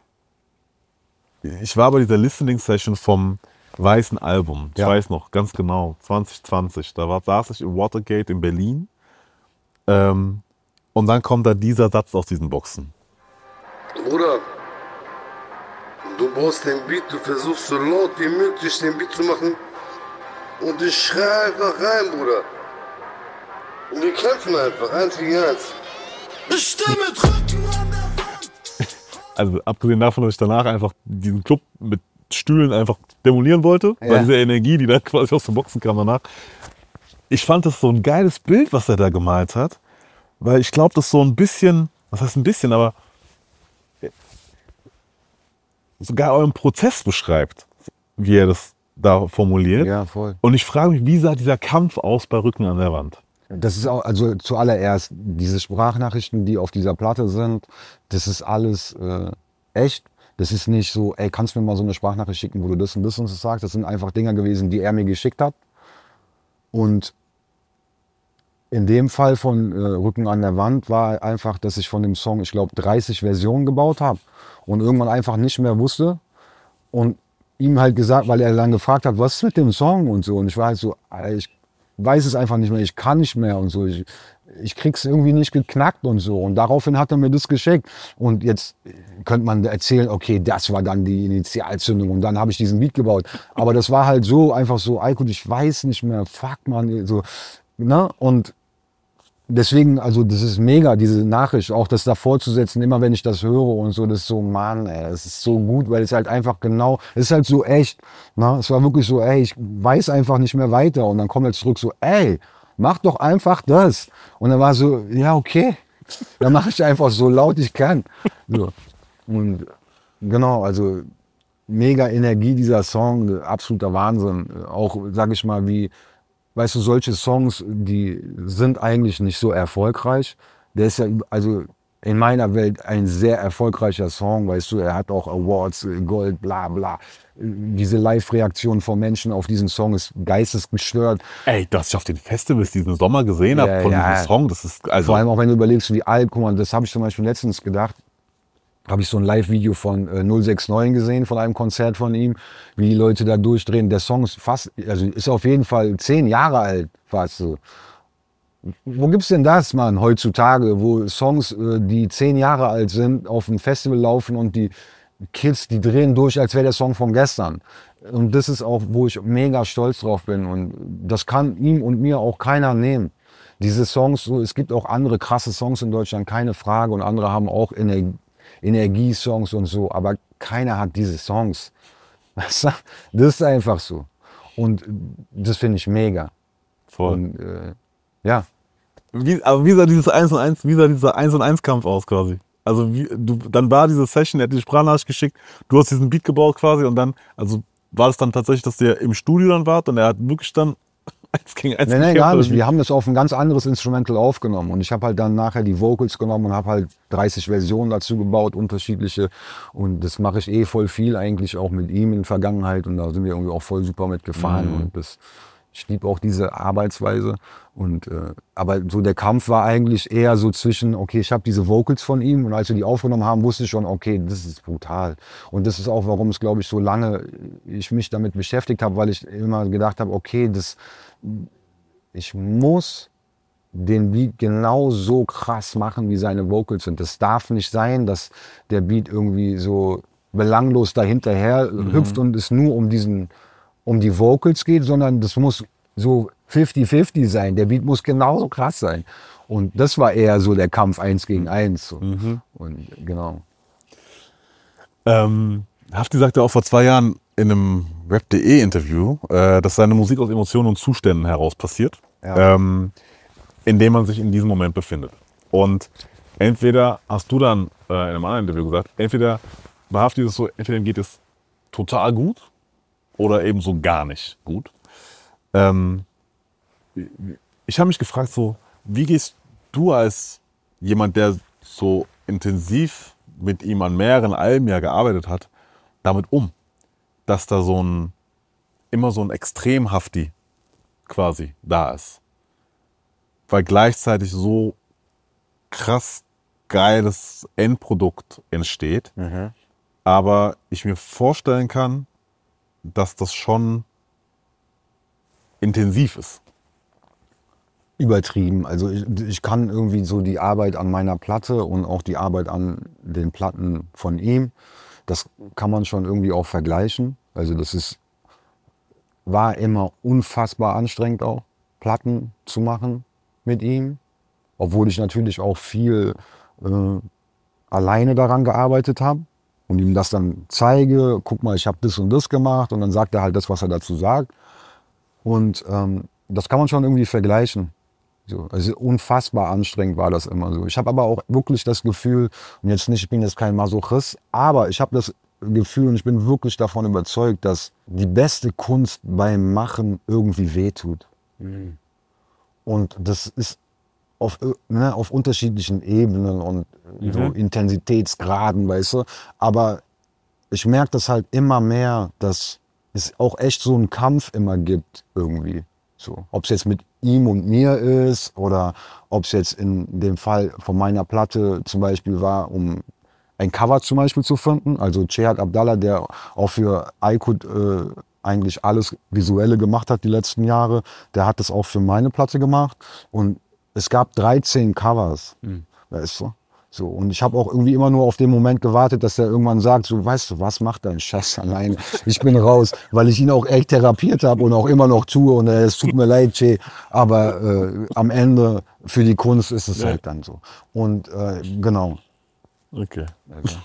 ich war bei dieser Listening-Session vom weißen Album, ich Ja. weiß noch, ganz genau, zwanzig zwanzig, da war, saß ich im Watergate in Berlin ähm, und dann kommt da dieser Satz aus diesen Boxen. Bruder, du baust den Beat, du versuchst so laut wie möglich den Beat zu machen und ich schrei einfach rein, Bruder. Und wir kämpfen einfach, eins gegen eins. Ich stehe mit Rücken an der Wand. Also abgesehen davon, dass ich danach einfach diesen Club mit Stühlen einfach demolieren wollte, Ja. weil diese Energie, die da quasi aus den Boxen kam danach. Ich fand das so ein geiles Bild, was er da gemalt hat, weil ich glaube, das so ein bisschen, was heißt ein bisschen, aber sogar euren Prozess beschreibt, wie er das da formuliert. Ja, voll. Und ich frage mich, wie sah dieser Kampf aus bei Rücken an der Wand? Das ist auch, also zuallererst, diese Sprachnachrichten, die auf dieser Platte sind, das ist alles äh, echt. Das ist nicht so, ey, kannst du mir mal so eine Sprachnachricht schicken, wo du das und das und das sagst. Das sind einfach Dinger gewesen, die er mir geschickt hat. Und in dem Fall von äh, Rücken an der Wand war einfach, dass ich von dem Song, ich glaube, dreißig Versionen gebaut habe und irgendwann einfach nicht mehr wusste. Und ihm halt gesagt, weil er dann gefragt hat, was ist mit dem Song und so. Und ich war halt so, Alter, ich weiß es einfach nicht mehr, ich kann nicht mehr und so. Ich, ich krieg's irgendwie nicht geknackt und so. Und daraufhin hat er mir das geschickt. Und jetzt könnte man erzählen, okay, das war dann die Initialzündung und dann habe ich diesen Beat gebaut. Aber das war halt so, einfach so, Eiko, ich weiß nicht mehr, fuck man, so, ne? Und deswegen, also das ist mega, diese Nachricht, auch das davor zu setzen, immer wenn ich das höre und so, das ist so, Mann, ey, das ist so gut, weil es halt einfach genau, es ist halt so echt, ne? Es war wirklich so, ey, ich weiß einfach nicht mehr weiter und dann kommt er zurück so, ey, mach doch einfach das. Und dann war so, ja, okay, dann mache ich einfach so laut ich kann. So. Und genau, also mega Energie, dieser Song, absoluter Wahnsinn. Auch, sag ich mal, wie, weißt du, solche Songs, die sind eigentlich nicht so erfolgreich. Der ist ja, also in meiner Welt ein sehr erfolgreicher Song, weißt du, er hat auch Awards, Gold, bla bla. Diese Live-Reaktion von Menschen auf diesen Song ist geistesgestört. Ey, dass ich auf den Festivals diesen Sommer gesehen habe Ja, von ja. diesem Song, das ist also. Vor allem auch wenn du überlegst, wie alt, guck mal, das habe ich zum Beispiel letztens gedacht, habe ich so ein Live-Video von äh, null sechs neun gesehen, von einem Konzert von ihm, wie die Leute da durchdrehen. Der Song ist fast, also ist auf jeden Fall zehn Jahre alt, fast so. Wo gibt's denn das, Mann, heutzutage, wo Songs, äh, die zehn Jahre alt sind, auf ein Festival laufen und die Kids, die drehen durch, als wäre der Song von gestern. Und das ist auch, wo ich mega stolz drauf bin. Und das kann ihm und mir auch keiner nehmen. Diese Songs, so, es gibt auch andere krasse Songs in Deutschland, keine Frage. Und andere haben auch Ener Energiesongs und so. Aber keiner hat diese Songs. Das ist einfach so. Und das finde ich mega. Voll. Und, äh, ja. Wie, aber wie sah dieses eins und eins, wie sah dieser eins und eins Kampf aus quasi? Also wie, du, dann war diese Session, er hat die Sprachnachricht geschickt, du hast diesen Beat gebaut quasi und dann, also war das dann tatsächlich, dass der im Studio dann war und er hat wirklich dann eins gegen eins Nein, nein, gekämpft, gar oder nicht. wie? Wir haben das auf ein ganz anderes Instrumental aufgenommen und ich habe halt dann nachher die Vocals genommen und habe halt dreißig Versionen dazu gebaut, unterschiedliche, und das mache ich eh voll viel eigentlich auch mit ihm in der Vergangenheit und da sind wir irgendwie auch voll super mitgefahren Mhm. und das, ich liebe auch diese Arbeitsweise. Und, äh, aber so der Kampf war eigentlich eher so zwischen, okay, ich habe diese Vocals von ihm und als wir die aufgenommen haben, wusste ich schon, okay, das ist brutal. Und das ist auch, warum es, glaube ich, so lange ich mich damit beschäftigt habe, weil ich immer gedacht habe, okay, das, ich muss den Beat genau so krass machen, wie seine Vocals sind. Das darf nicht sein, dass der Beat irgendwie so belanglos dahinterher hüpft und es nur um diesen um die Vocals geht, sondern das muss so fifty fifty sein. Der Beat muss genauso krass sein. Und das war eher so der Kampf eins gegen eins. So. Mhm. Und genau. Ähm, Hafti sagte auch vor zwei Jahren in einem Rap punkt de Interview, äh, dass seine Musik aus Emotionen und Zuständen heraus passiert, Ja. ähm, in dem man sich in diesem Moment befindet. Und entweder hast du dann äh, in einem anderen Interview gesagt, entweder bei Hafti ist es so, entweder ihm geht es total gut oder eben so gar nicht gut. Ähm, ich habe mich gefragt, so, wie gehst du als jemand, der so intensiv mit ihm an mehreren Alben ja gearbeitet hat, damit um, dass da so ein, immer so ein Extrem-Hafti quasi da ist. Weil gleichzeitig so krass geiles Endprodukt entsteht, Mhm. aber ich mir vorstellen kann, dass das schon intensiv ist. Übertrieben. Also ich, ich kann irgendwie so die Arbeit an meiner Platte und auch die Arbeit an den Platten von ihm, das kann man schon irgendwie auch vergleichen. Also das ist, war immer unfassbar anstrengend auch, Platten zu machen mit ihm. Obwohl ich natürlich auch viel äh, alleine daran gearbeitet habe und ihm das dann zeige, guck mal, ich habe das und das gemacht und dann sagt er halt das, was er dazu sagt. Und ähm, das kann man schon irgendwie vergleichen. So, also unfassbar anstrengend war das immer so. Ich habe aber auch wirklich das Gefühl, und jetzt nicht, ich bin jetzt kein Masochist, aber ich habe das Gefühl und ich bin wirklich davon überzeugt, dass die beste Kunst beim Machen irgendwie wehtut. Mhm. Und das ist auf, ne, auf unterschiedlichen Ebenen und mhm. so Intensitätsgraden, weißt du. Aber ich merke das halt immer mehr, dass es auch echt so einen Kampf immer gibt irgendwie. So, ob es jetzt mit ihm und mir ist oder ob es jetzt in dem Fall von meiner Platte zum Beispiel war, um ein Cover zum Beispiel zu finden. Also Cihat Abdallah, der auch für Aykut äh, eigentlich alles Visuelle gemacht hat die letzten Jahre, der hat das auch für meine Platte gemacht. Und es gab dreizehn Covers, mhm. weißt du? So, und ich habe auch irgendwie immer nur auf den Moment gewartet, dass er irgendwann sagt, so, weißt du, was macht dein Scheiß alleine? Ich bin raus, weil ich ihn auch echt therapiert habe und auch immer noch tue. Und äh, es tut mir leid, Che, aber äh, am Ende für die Kunst ist es ja. halt dann so. Und äh, genau. Okay. Also.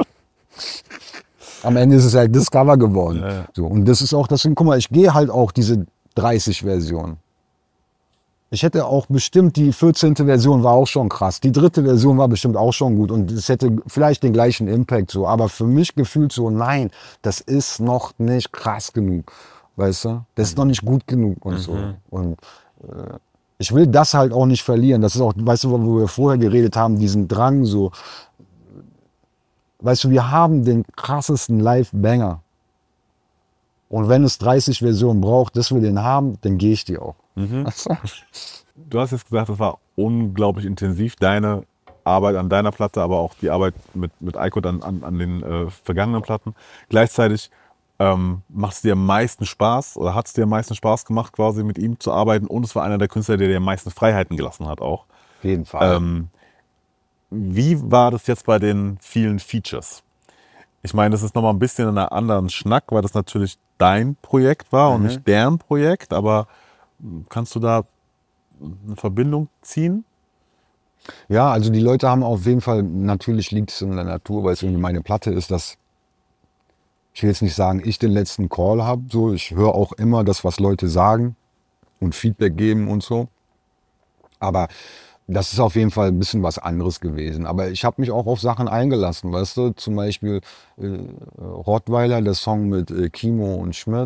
Am Ende ist es halt das Cover geworden. Ja, ja. So, und das ist auch, deswegen, guck mal, ich gehe halt auch diese dreißig Versionen. Ich hätte auch bestimmt, die vierzehnte Version war auch schon krass. Die dritte Version war bestimmt auch schon gut und es hätte vielleicht den gleichen Impact so. Aber für mich gefühlt so, nein, das ist noch nicht krass genug. Weißt du? Das ist noch nicht gut genug und so. Und äh, ich will das halt auch nicht verlieren. Das ist auch, weißt du, wo wir vorher geredet haben, diesen Drang so. Weißt du, wir haben den krassesten Live-Banger. Und wenn es dreißig Versionen braucht, dass wir den haben, dann gehe ich die auch. Mhm. Du hast jetzt gesagt, das war unglaublich intensiv, deine Arbeit an deiner Platte, aber auch die Arbeit mit, mit Aykut an, an, an den äh, vergangenen Platten. Gleichzeitig ähm, macht es dir am meisten Spaß oder hat es dir am meisten Spaß gemacht, quasi mit ihm zu arbeiten und es war einer der Künstler, der dir am meisten Freiheiten gelassen hat auch. Auf jeden Fall. Ähm, wie war das jetzt bei den vielen Features? Ich meine, das ist nochmal ein bisschen in einer anderen Schnack, weil das natürlich dein Projekt war Mhm. und nicht deren Projekt, aber kannst du da eine Verbindung ziehen? Ja, also die Leute haben auf jeden Fall, natürlich liegt es in der Natur, weil es irgendwie meine Platte ist, dass ich will jetzt nicht sagen, ich den letzten Call habe. So, ich höre auch immer das, was Leute sagen und Feedback geben und so. Aber das ist auf jeden Fall ein bisschen was anderes gewesen. Aber ich habe mich auch auf Sachen eingelassen, weißt du, zum Beispiel äh, Rottweiler, der Song mit äh, Kimo und Schmidt.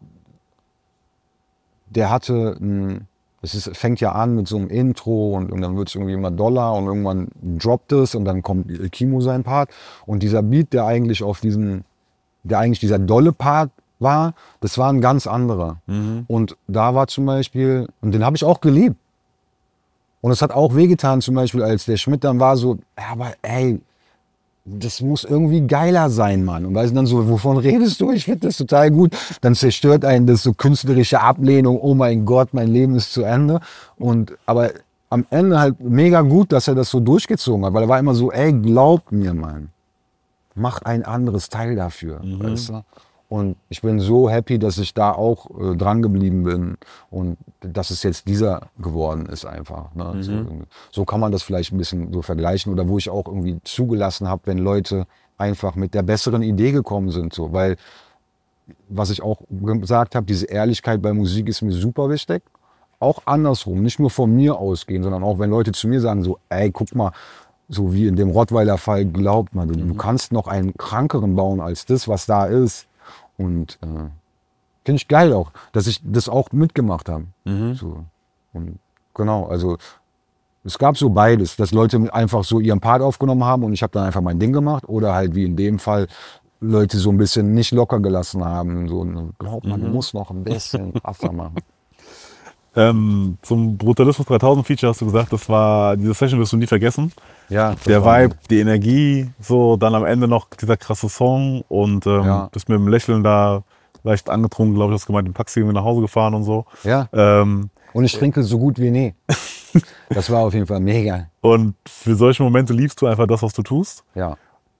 Der hatte, ein, es ist, fängt ja an mit so einem Intro und, und dann wird es irgendwie immer doller und irgendwann droppt es und dann kommt äh, Kimo sein Part. Und dieser Beat, der eigentlich auf diesen, der eigentlich dieser dolle Part war, das war ein ganz anderer. Und da war zum Beispiel, und den habe ich auch geliebt. Und es hat auch wehgetan, zum Beispiel, als der Schmidt dann war so, ja, aber ey, das muss irgendwie geiler sein, Mann. Und weißt du dann so, wovon redest du? Ich finde das total gut. Dann zerstört einen das so künstlerische Ablehnung, oh mein Gott, mein Leben ist zu Ende. Und aber am Ende halt mega gut, dass er das so durchgezogen hat, weil er war immer so, ey, glaub mir, Mann, mach ein anderes Teil dafür, weißt du? Und ich bin so happy, dass ich da auch äh, dran geblieben bin und dass es jetzt dieser geworden ist einfach. Ne? So, so kann man das vielleicht ein bisschen so vergleichen oder wo ich auch irgendwie zugelassen habe, wenn Leute einfach mit der besseren Idee gekommen sind. So. Weil, was ich auch gesagt habe, diese Ehrlichkeit bei Musik ist mir super wichtig. Auch andersrum, nicht nur von mir ausgehen, sondern auch wenn Leute zu mir sagen so, ey, guck mal, so wie in dem Rottweiler-Fall, glaubt man, du, du kannst noch einen krankeren bauen als das, was da ist. Und äh, finde ich geil auch, dass ich das auch mitgemacht habe. So. Und genau, also es gab so beides, dass Leute einfach so ihren Part aufgenommen haben und ich habe dann einfach mein Ding gemacht oder halt wie in dem Fall Leute so ein bisschen nicht locker gelassen haben. So, glaub man, du musst noch ein bisschen krasser machen. Ähm, zum Brutalismus dreitausend Feature hast du gesagt, das war, diese Session wirst du nie vergessen. Ja, das Der war- Vibe, die Energie, so dann am Ende noch dieser krasse Song und ähm, Ja. bist mit dem Lächeln da leicht angetrunken, glaube ich, hast gemeint, im Taxi nach Hause gefahren und so. Ja, Ähm, und ich trinke so gut wie nie. Das war auf jeden Fall mega. und für solche Momente liebst du einfach das, was du tust. Ja.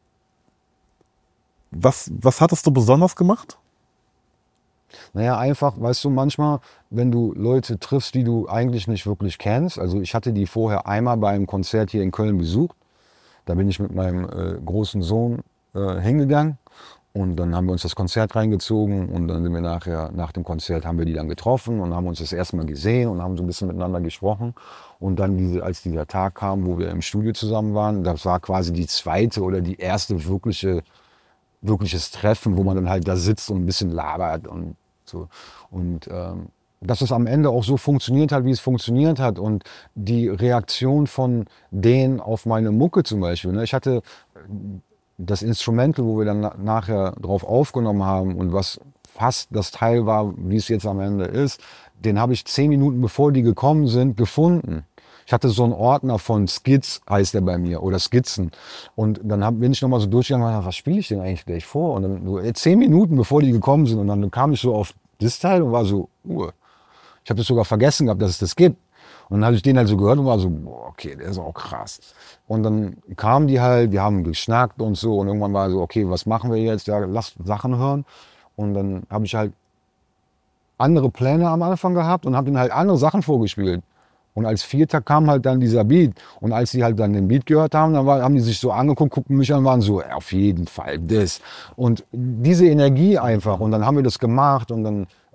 Was, was hattest du besonders gemacht? Naja, einfach, weißt du, manchmal, wenn du Leute triffst, die du eigentlich nicht wirklich kennst. Also ich hatte die vorher einmal bei einem Konzert hier in Köln besucht. Da bin ich mit meinem äh, großen Sohn äh, hingegangen und dann haben wir uns das Konzert reingezogen und dann sind wir nachher, nach dem Konzert haben wir die dann getroffen und haben uns das erste Mal gesehen und haben so ein bisschen miteinander gesprochen. Und dann, diese, als dieser Tag kam, wo wir im Studio zusammen waren, das war quasi die zweite oder die erste wirkliche wirkliches Treffen, wo man dann halt da sitzt und ein bisschen labert und so. Und ähm, dass es am Ende auch so funktioniert hat, wie es funktioniert hat. Und die Reaktion von denen auf meine Mucke zum Beispiel. Ne? Ich hatte das Instrumental, wo wir dann na- nachher drauf aufgenommen haben und was fast das Teil war, wie es jetzt am Ende ist, den habe ich zehn Minuten bevor die gekommen sind, gefunden. Ich hatte so einen Ordner von Skits, heißt der bei mir, oder Skizzen. Und dann hab, bin ich nochmal so durchgegangen und dachte, was spiele ich denn eigentlich gleich vor? Und dann so, äh, zehn Minuten bevor die gekommen sind. Und dann kam ich so auf das Teil und war so, uh, ich habe das sogar vergessen gehabt, dass es das gibt. Und dann habe ich den halt so gehört und war so, boah, okay, der ist auch krass. Und dann kamen die halt, wir haben geschnackt und so. Und irgendwann war so, okay, was machen wir jetzt? Ja, lass Sachen hören. Und dann habe ich halt andere Pläne am Anfang gehabt und habe denen halt andere Sachen vorgespielt. Und als Vierter kam halt dann dieser Beat. Und als die halt dann den Beat gehört haben, dann war, haben die sich so angeguckt, guckten mich an und waren so, auf jeden Fall das. Und diese Energie einfach. Und dann haben wir das gemacht und dann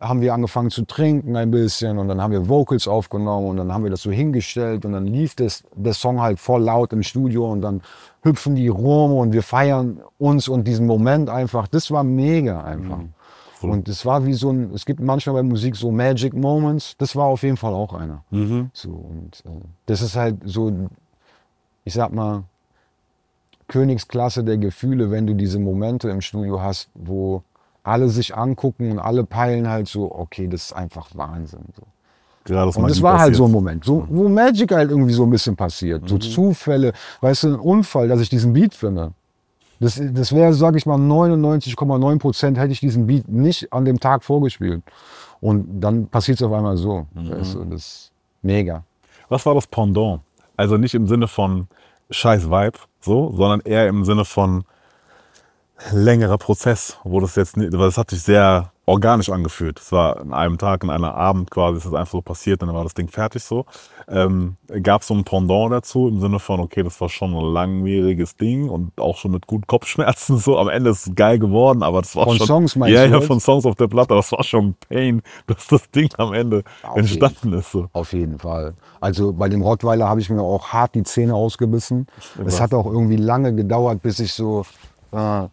haben wir angefangen zu trinken ein bisschen und dann haben wir Vocals aufgenommen und dann haben wir das so hingestellt und dann lief das, der Song halt voll laut im Studio und dann hüpfen die rum und wir feiern uns und diesen Moment einfach. Das war mega einfach. Mhm. Und es war wie so ein, es gibt manchmal bei Musik so Magic Moments, das war auf jeden Fall auch einer. Mhm. So, und äh, das ist halt so, ich sag mal, Königsklasse der Gefühle, wenn du diese Momente im Studio hast, wo alle sich angucken und alle peilen halt so, okay, das ist einfach Wahnsinn. So. Gerade das und das war passiert. Halt so ein Moment, so, wo Magic halt irgendwie so ein bisschen passiert. Mhm. So Zufälle, weißt du, ein Unfall, dass ich diesen Beat finde. Das, das wäre, sag ich mal, neunundneunzig Komma neun Prozent hätte ich diesen Beat nicht an dem Tag vorgespielt. Und dann passiert es auf einmal so. Mhm. Weißt du, das ist mega. Was war das Pendant? Also nicht im Sinne von scheiß Vibe, so, sondern eher im Sinne von längerer Prozess, wo das jetzt nicht, weil das hat sich sehr organisch angefühlt. Es war an einem Tag, an einem Abend quasi, ist das einfach so passiert, dann war das Ding fertig so. Ähm, gab es so ein Pendant dazu im Sinne von, okay, das war schon ein langwieriges Ding und auch schon mit guten Kopfschmerzen so. Am Ende ist es geil geworden, aber das war von schon... Von Songs meinst ja, du? Ja, von Songs auf der Platte, aber das war schon Pain, dass das Ding am Ende auf entstanden jeden, ist. So. Auf jeden Fall. Also bei dem Rottweiler habe ich mir auch hart die Zähne ausgebissen. Es hat auch irgendwie lange gedauert, bis ich so... Äh,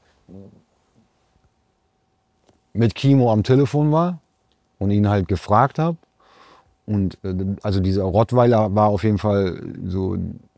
mit Kimo am Telefon war und ihn halt gefragt habe. Und äh, also dieser Rottweiler war auf jeden Fall so,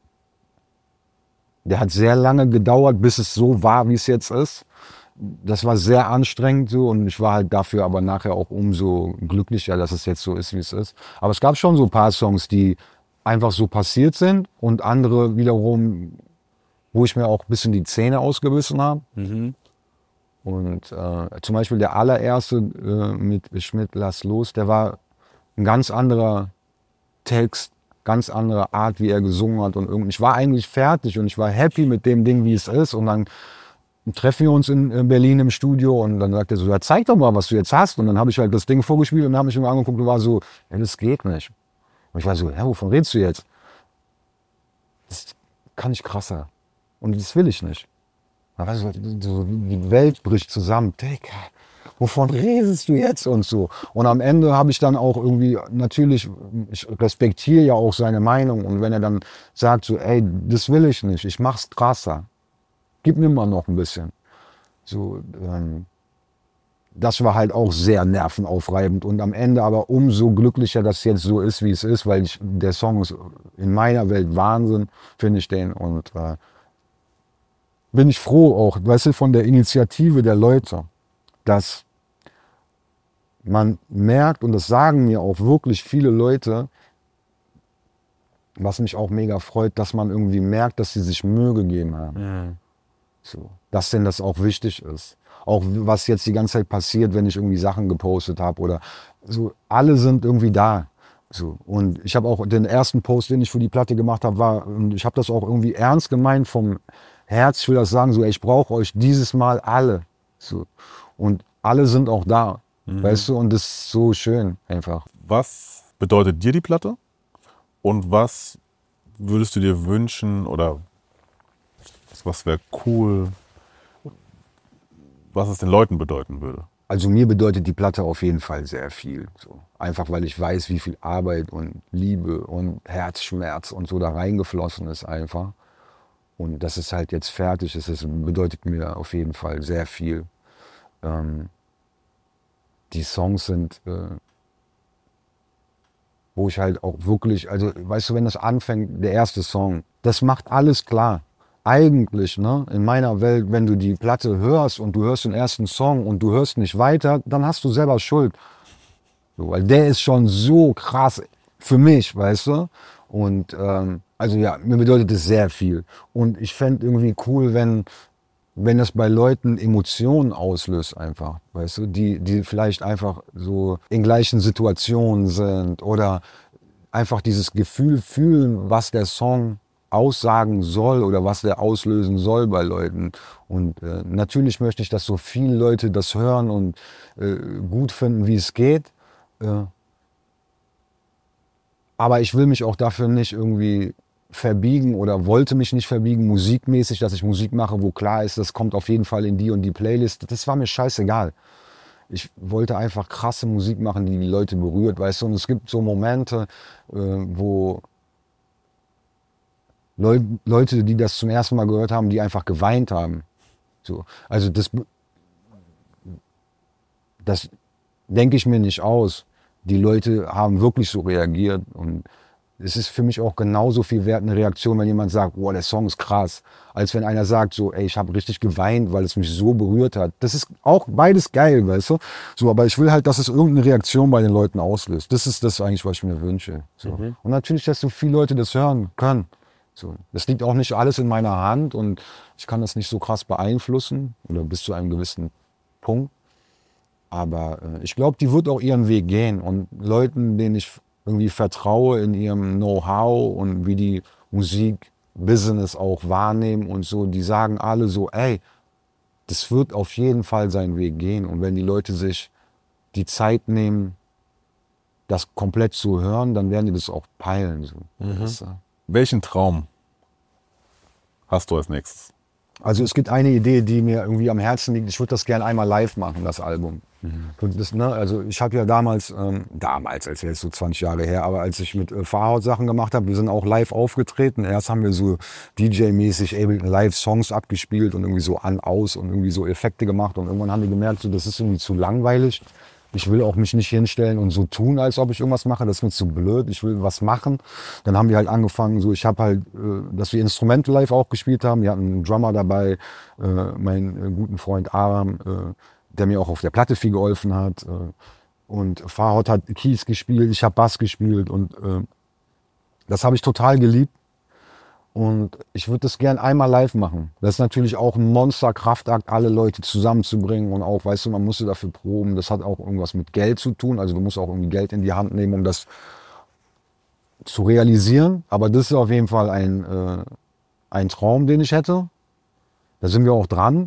der hat sehr lange gedauert, bis es so war, wie es jetzt ist. Das war sehr anstrengend so und ich war halt dafür aber nachher auch umso glücklicher, dass es jetzt so ist, wie es ist. Aber es gab schon so ein paar Songs, die einfach so passiert sind und andere wiederum, wo ich mir auch ein bisschen die Zähne ausgebissen habe. Mhm. Und äh, zum Beispiel der allererste äh, mit Schmidt Lass los, der war ein ganz anderer Text, ganz andere Art, wie er gesungen hat. Und irgendwie, ich war eigentlich fertig und ich war happy mit dem Ding, wie es ist. Und dann treffen wir uns in, in Berlin im Studio und dann sagt er so, ja, zeig doch mal, was du jetzt hast. Und dann habe ich halt das Ding vorgespielt und dann habe ich mir angeguckt und war so, ja, das geht nicht. Und ich war so, ja, wovon redest du jetzt? Das kann ich krasser. Und das will ich nicht. Weißt du, so, die Welt bricht zusammen. Digga, wovon redest du jetzt und so? Und am Ende habe ich dann auch irgendwie, natürlich, ich respektiere ja auch seine Meinung. Und wenn er dann sagt so, ey, das will ich nicht, ich mach's krasser. Gib mir mal noch ein bisschen. So, ähm, das war halt auch sehr nervenaufreibend. Und am Ende aber umso glücklicher, dass es jetzt so ist, wie es ist, weil ich, der Song ist in meiner Welt Wahnsinn, finde ich den. Und äh, bin ich froh auch, weißt du, von der Initiative der Leute, dass man merkt, und das sagen mir auch wirklich viele Leute, was mich auch mega freut, dass man irgendwie merkt, dass sie sich Mühe gegeben haben. Mhm. So, dass denn das auch wichtig ist. Auch was jetzt die ganze Zeit passiert, wenn ich irgendwie Sachen gepostet habe oder so, alle sind irgendwie da. So, und ich habe auch den ersten Post, den ich für die Platte gemacht habe, war, und ich habe das auch irgendwie ernst gemeint vom Herz, ich will das sagen, so, ey, ich brauche euch dieses Mal alle. So. Und alle sind auch da, mhm. weißt du, und das ist so schön einfach. Was bedeutet dir die Platte? Und was würdest du dir wünschen oder was wäre cool, was es den Leuten bedeuten würde? Also mir bedeutet die Platte auf jeden Fall sehr viel. So. Einfach weil ich weiß, wie viel Arbeit und Liebe und Herzschmerz und so da reingeflossen ist einfach. Und dass es halt jetzt fertig ist, das bedeutet mir auf jeden Fall sehr viel. Ähm, die Songs sind, äh, wo ich halt auch wirklich, also weißt du, wenn das anfängt, der erste Song, das macht alles klar. Eigentlich, ne, in meiner Welt, wenn du die Platte hörst und du hörst den ersten Song und du hörst nicht weiter, dann hast du selber Schuld. So, weil der ist schon so krass für mich, weißt du? Und ähm, also ja, mir bedeutet das sehr viel. Und ich fände irgendwie cool, wenn, wenn das bei Leuten Emotionen auslöst einfach, weißt du, die, die vielleicht einfach so in gleichen Situationen sind oder einfach dieses Gefühl fühlen, was der Song aussagen soll oder was der auslösen soll bei Leuten. Und äh, natürlich möchte ich, dass so viele Leute das hören und äh, gut finden, wie es geht. Äh, aber ich will mich auch dafür nicht irgendwie verbiegen oder wollte mich nicht verbiegen, musikmäßig, dass ich Musik mache, wo klar ist, das kommt auf jeden Fall in die und die Playlist. Das war mir scheißegal. ich wollte einfach krasse Musik machen, die die Leute berührt, weißt du. Und es gibt so Momente, äh, wo Leu Leute, die das zum ersten Mal gehört haben, die einfach geweint haben. So. Also das, das denke ich mir nicht aus. Die Leute haben wirklich so reagiert und es ist für mich auch genauso viel wert, eine Reaktion, wenn jemand sagt, boah, der Song ist krass, als wenn einer sagt, so, ey, ich habe richtig geweint, weil es mich so berührt hat. Das ist auch beides geil, weißt du? So, aber ich will halt, dass es irgendeine Reaktion bei den Leuten auslöst. Das ist das eigentlich, was ich mir wünsche. So. Mhm. Und natürlich, dass so viele Leute das hören können. So. Das liegt auch nicht alles in meiner Hand und ich kann das nicht so krass beeinflussen oder bis zu einem gewissen Punkt. Aber äh, ich glaube, die wird auch ihren Weg gehen und Leuten, denen ich irgendwie vertraue in ihrem Know-how und wie die Musikbusiness auch wahrnehmen und so, die sagen alle so, ey, das wird auf jeden Fall seinen Weg gehen. Und wenn die Leute sich die Zeit nehmen, das komplett zu hören, dann werden die das auch peilen. So. Mhm. Das, äh, Welchen Traum hast du als nächstes? Also es gibt eine Idee, die mir irgendwie am Herzen liegt. Ich würde das gerne einmal live machen, das Album. Mhm. Das, ne, also ich habe ja damals, ähm, damals, als wäre es so zwanzig Jahre her, aber als ich mit äh, Fahrhaut Sachen gemacht habe, wir sind auch live aufgetreten. Erst haben wir so D J-mäßig live Songs abgespielt und irgendwie so an, aus und irgendwie so Effekte gemacht. Und irgendwann haben die gemerkt, so, das ist irgendwie zu langweilig. Ich will auch mich nicht hinstellen und so tun, als ob ich irgendwas mache. Das ist mir zu blöd. Ich will was machen. Dann haben wir halt angefangen, so ich habe halt, äh, dass wir Instrumente live auch gespielt haben. Wir hatten einen Drummer dabei, äh, meinen äh, guten Freund Aram, äh, der mir auch auf der Platte viel geholfen hat. Äh, und Fahrhaut hat Keys gespielt, ich habe Bass gespielt und äh, das habe ich total geliebt. Und ich würde das gern einmal live machen. Das ist natürlich auch ein Monster-Kraftakt, alle Leute zusammenzubringen und auch, weißt du, man musste dafür proben. Das hat auch irgendwas mit Geld zu tun. Also du musst auch irgendwie Geld in die Hand nehmen, um das zu realisieren. Aber das ist auf jeden Fall ein, äh, ein Traum, den ich hätte. Da sind wir auch dran.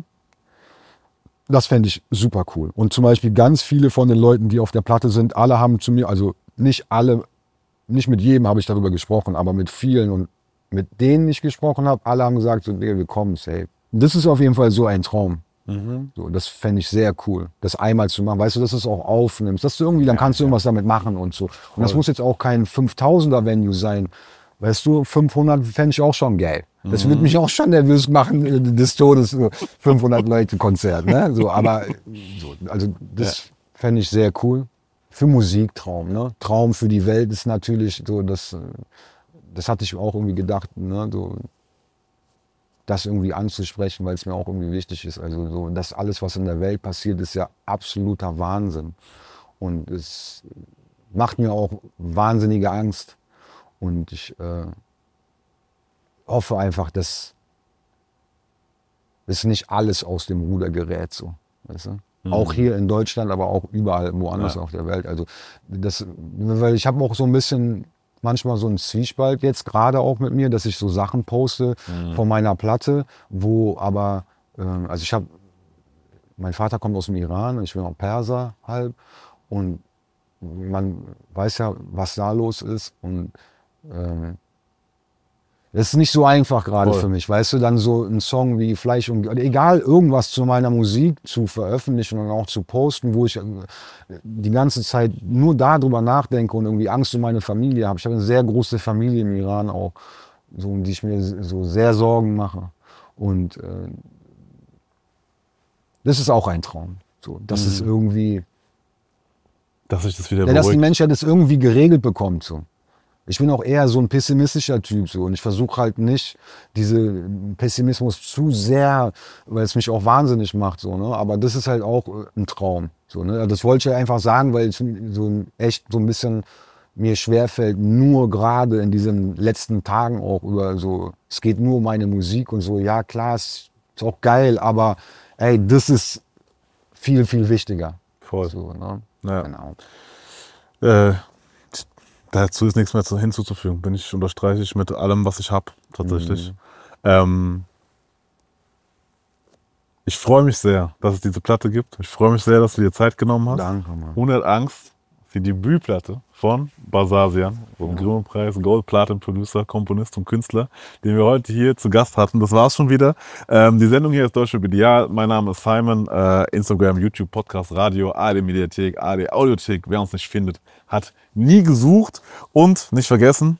Das fände ich super cool. Und zum Beispiel ganz viele von den Leuten, die auf der Platte sind, alle haben zu mir, also nicht alle, nicht mit jedem habe ich darüber gesprochen, aber mit vielen und mit denen ich gesprochen habe, alle haben gesagt, so, nee, wir kommen safe. Das ist auf jeden Fall so ein Traum. Mhm. So, das fände ich sehr cool, das einmal zu machen. Weißt du, dass du es auch aufnimmst, dass du irgendwie, dann kannst du irgendwas damit machen und so. Und Voll. Das muss jetzt auch kein fünftausender-Venue sein. Weißt du, fünfhundert fände ich auch schon geil. Das mhm. würde mich auch schon nervös machen, des Todes, so fünfhundert Leute Konzert. Ne? So, aber so, also das ja. fände ich sehr cool. Für Musik Traum. Ne? Traum für die Welt ist natürlich so, dass das hatte ich auch irgendwie gedacht, ne, so, das irgendwie anzusprechen, weil es mir auch irgendwie wichtig ist. Also so, das alles, was in der Welt passiert, ist ja absoluter Wahnsinn. Und es macht mir auch wahnsinnige Angst. Und ich äh, hoffe einfach, dass es nicht alles aus dem Ruder gerät. So, weißt du? Mhm. Auch hier in Deutschland, aber auch überall woanders ja. auf der Welt. Also das, weil ich habe auch so ein bisschen manchmal so ein Zwiespalt jetzt gerade auch mit mir, dass ich so Sachen poste mhm. von meiner Platte, wo aber, äh, also ich habe, mein Vater kommt aus dem Iran, ich bin auch Perser halb und man weiß ja, was da los ist und äh, das ist nicht so einfach gerade für mich, weißt du, dann so einen Song wie Fleisch und egal, irgendwas zu meiner Musik zu veröffentlichen und auch zu posten, wo ich die ganze Zeit nur darüber nachdenke und irgendwie Angst um meine Familie habe. Ich habe eine sehr große Familie im Iran auch, so, um die ich mir so sehr Sorgen mache. Und äh, das ist auch ein Traum. So, dass mhm. es irgendwie, dass sich das wieder ja, beruhigt. Dass die Menschheit das irgendwie geregelt bekommt. So. Ich bin auch eher so ein pessimistischer Typ so und ich versuche halt nicht diese Pessimismus zu sehr, weil es mich auch wahnsinnig macht so, ne? Aber das ist halt auch ein Traum so, ne? Das wollte ich einfach sagen, weil es so echt so ein bisschen mir schwerfällt, nur gerade in diesen letzten Tagen auch über so, es geht nur um meine Musik und so, ja klar, es ist auch geil, aber ey, das ist viel, viel wichtiger. Voll. So, ne? Ja. Genau. Äh, Dazu ist nichts mehr hinzuzufügen. Bin ich, unterstreiche ich mit allem, was ich habe, tatsächlich. Mhm. Ähm, ich freue mich sehr, dass es diese Platte gibt. Ich freue mich sehr, dass du dir Zeit genommen hast. Danke, Mann. Ohne Angst. die Debütplatte von Basarsian, so ein Grimme-Preis, Gold Platin Producer, Komponist und Künstler, den wir heute hier zu Gast hatten. Das war's schon wieder. Ähm, die Sendung hier ist Deutsche Ideal. Mein Name ist Simon. Äh, Instagram, YouTube, Podcast, Radio, A R D Mediathek, A R D Audiothek. Wer uns nicht findet, hat nie gesucht. Und nicht vergessen,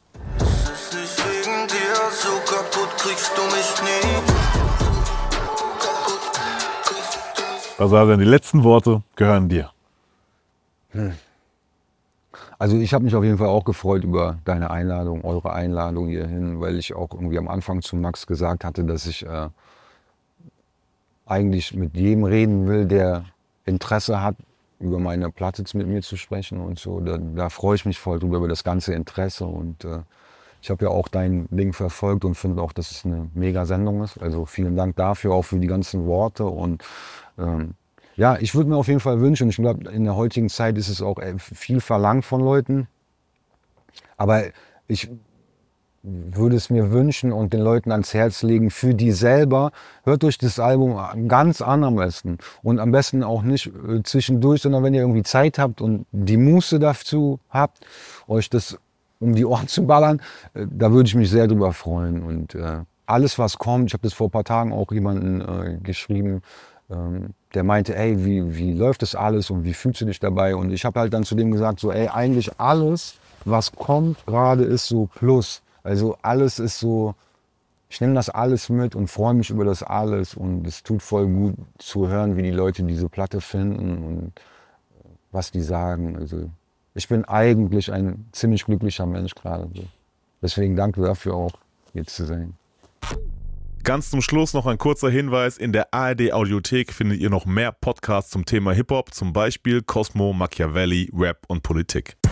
Basarsian, die letzten Worte gehören dir. Hm. Also ich habe mich auf jeden Fall auch gefreut über deine Einladung, eure Einladung hierhin, weil ich auch irgendwie am Anfang zu Max gesagt hatte, dass ich äh, eigentlich mit jedem reden will, der Interesse hat, über meine Platte mit mir zu sprechen und so. Da, da freue ich mich voll drüber, über das ganze Interesse. Und äh, ich habe ja auch dein Ding verfolgt und finde auch, dass es eine mega Sendung ist. Also vielen Dank dafür, auch für die ganzen Worte. Und ähm, ja, ich würde mir auf jeden Fall wünschen, ich glaube, in der heutigen Zeit ist es auch viel verlangt von Leuten. Aber ich würde es mir wünschen und den Leuten ans Herz legen, für die selber, hört euch das Album ganz an am besten. Und am besten auch nicht äh, zwischendurch, sondern wenn ihr irgendwie Zeit habt und die Muße dazu habt, euch das um die Ohren zu ballern, äh, da würde ich mich sehr drüber freuen. Und äh, alles, was kommt, ich habe das vor ein paar Tagen auch jemanden äh, geschrieben, ähm, der meinte, ey, wie, wie läuft das alles und wie fühlst du dich dabei? Und ich habe halt dann zu dem gesagt, so, ey, eigentlich alles, was kommt gerade, ist so Plus. Also alles ist so, ich nehme das alles mit und freue mich über das alles. Und es tut voll gut zu hören, wie die Leute diese Platte finden und was die sagen. Also ich bin eigentlich ein ziemlich glücklicher Mensch gerade. Deswegen danke dafür auch, hier zu sein. Ganz zum Schluss noch ein kurzer Hinweis. In der A R D Audiothek findet ihr noch mehr Podcasts zum Thema Hip-Hop, zum Beispiel Cosmo, Machiavelli, Rap und Politik.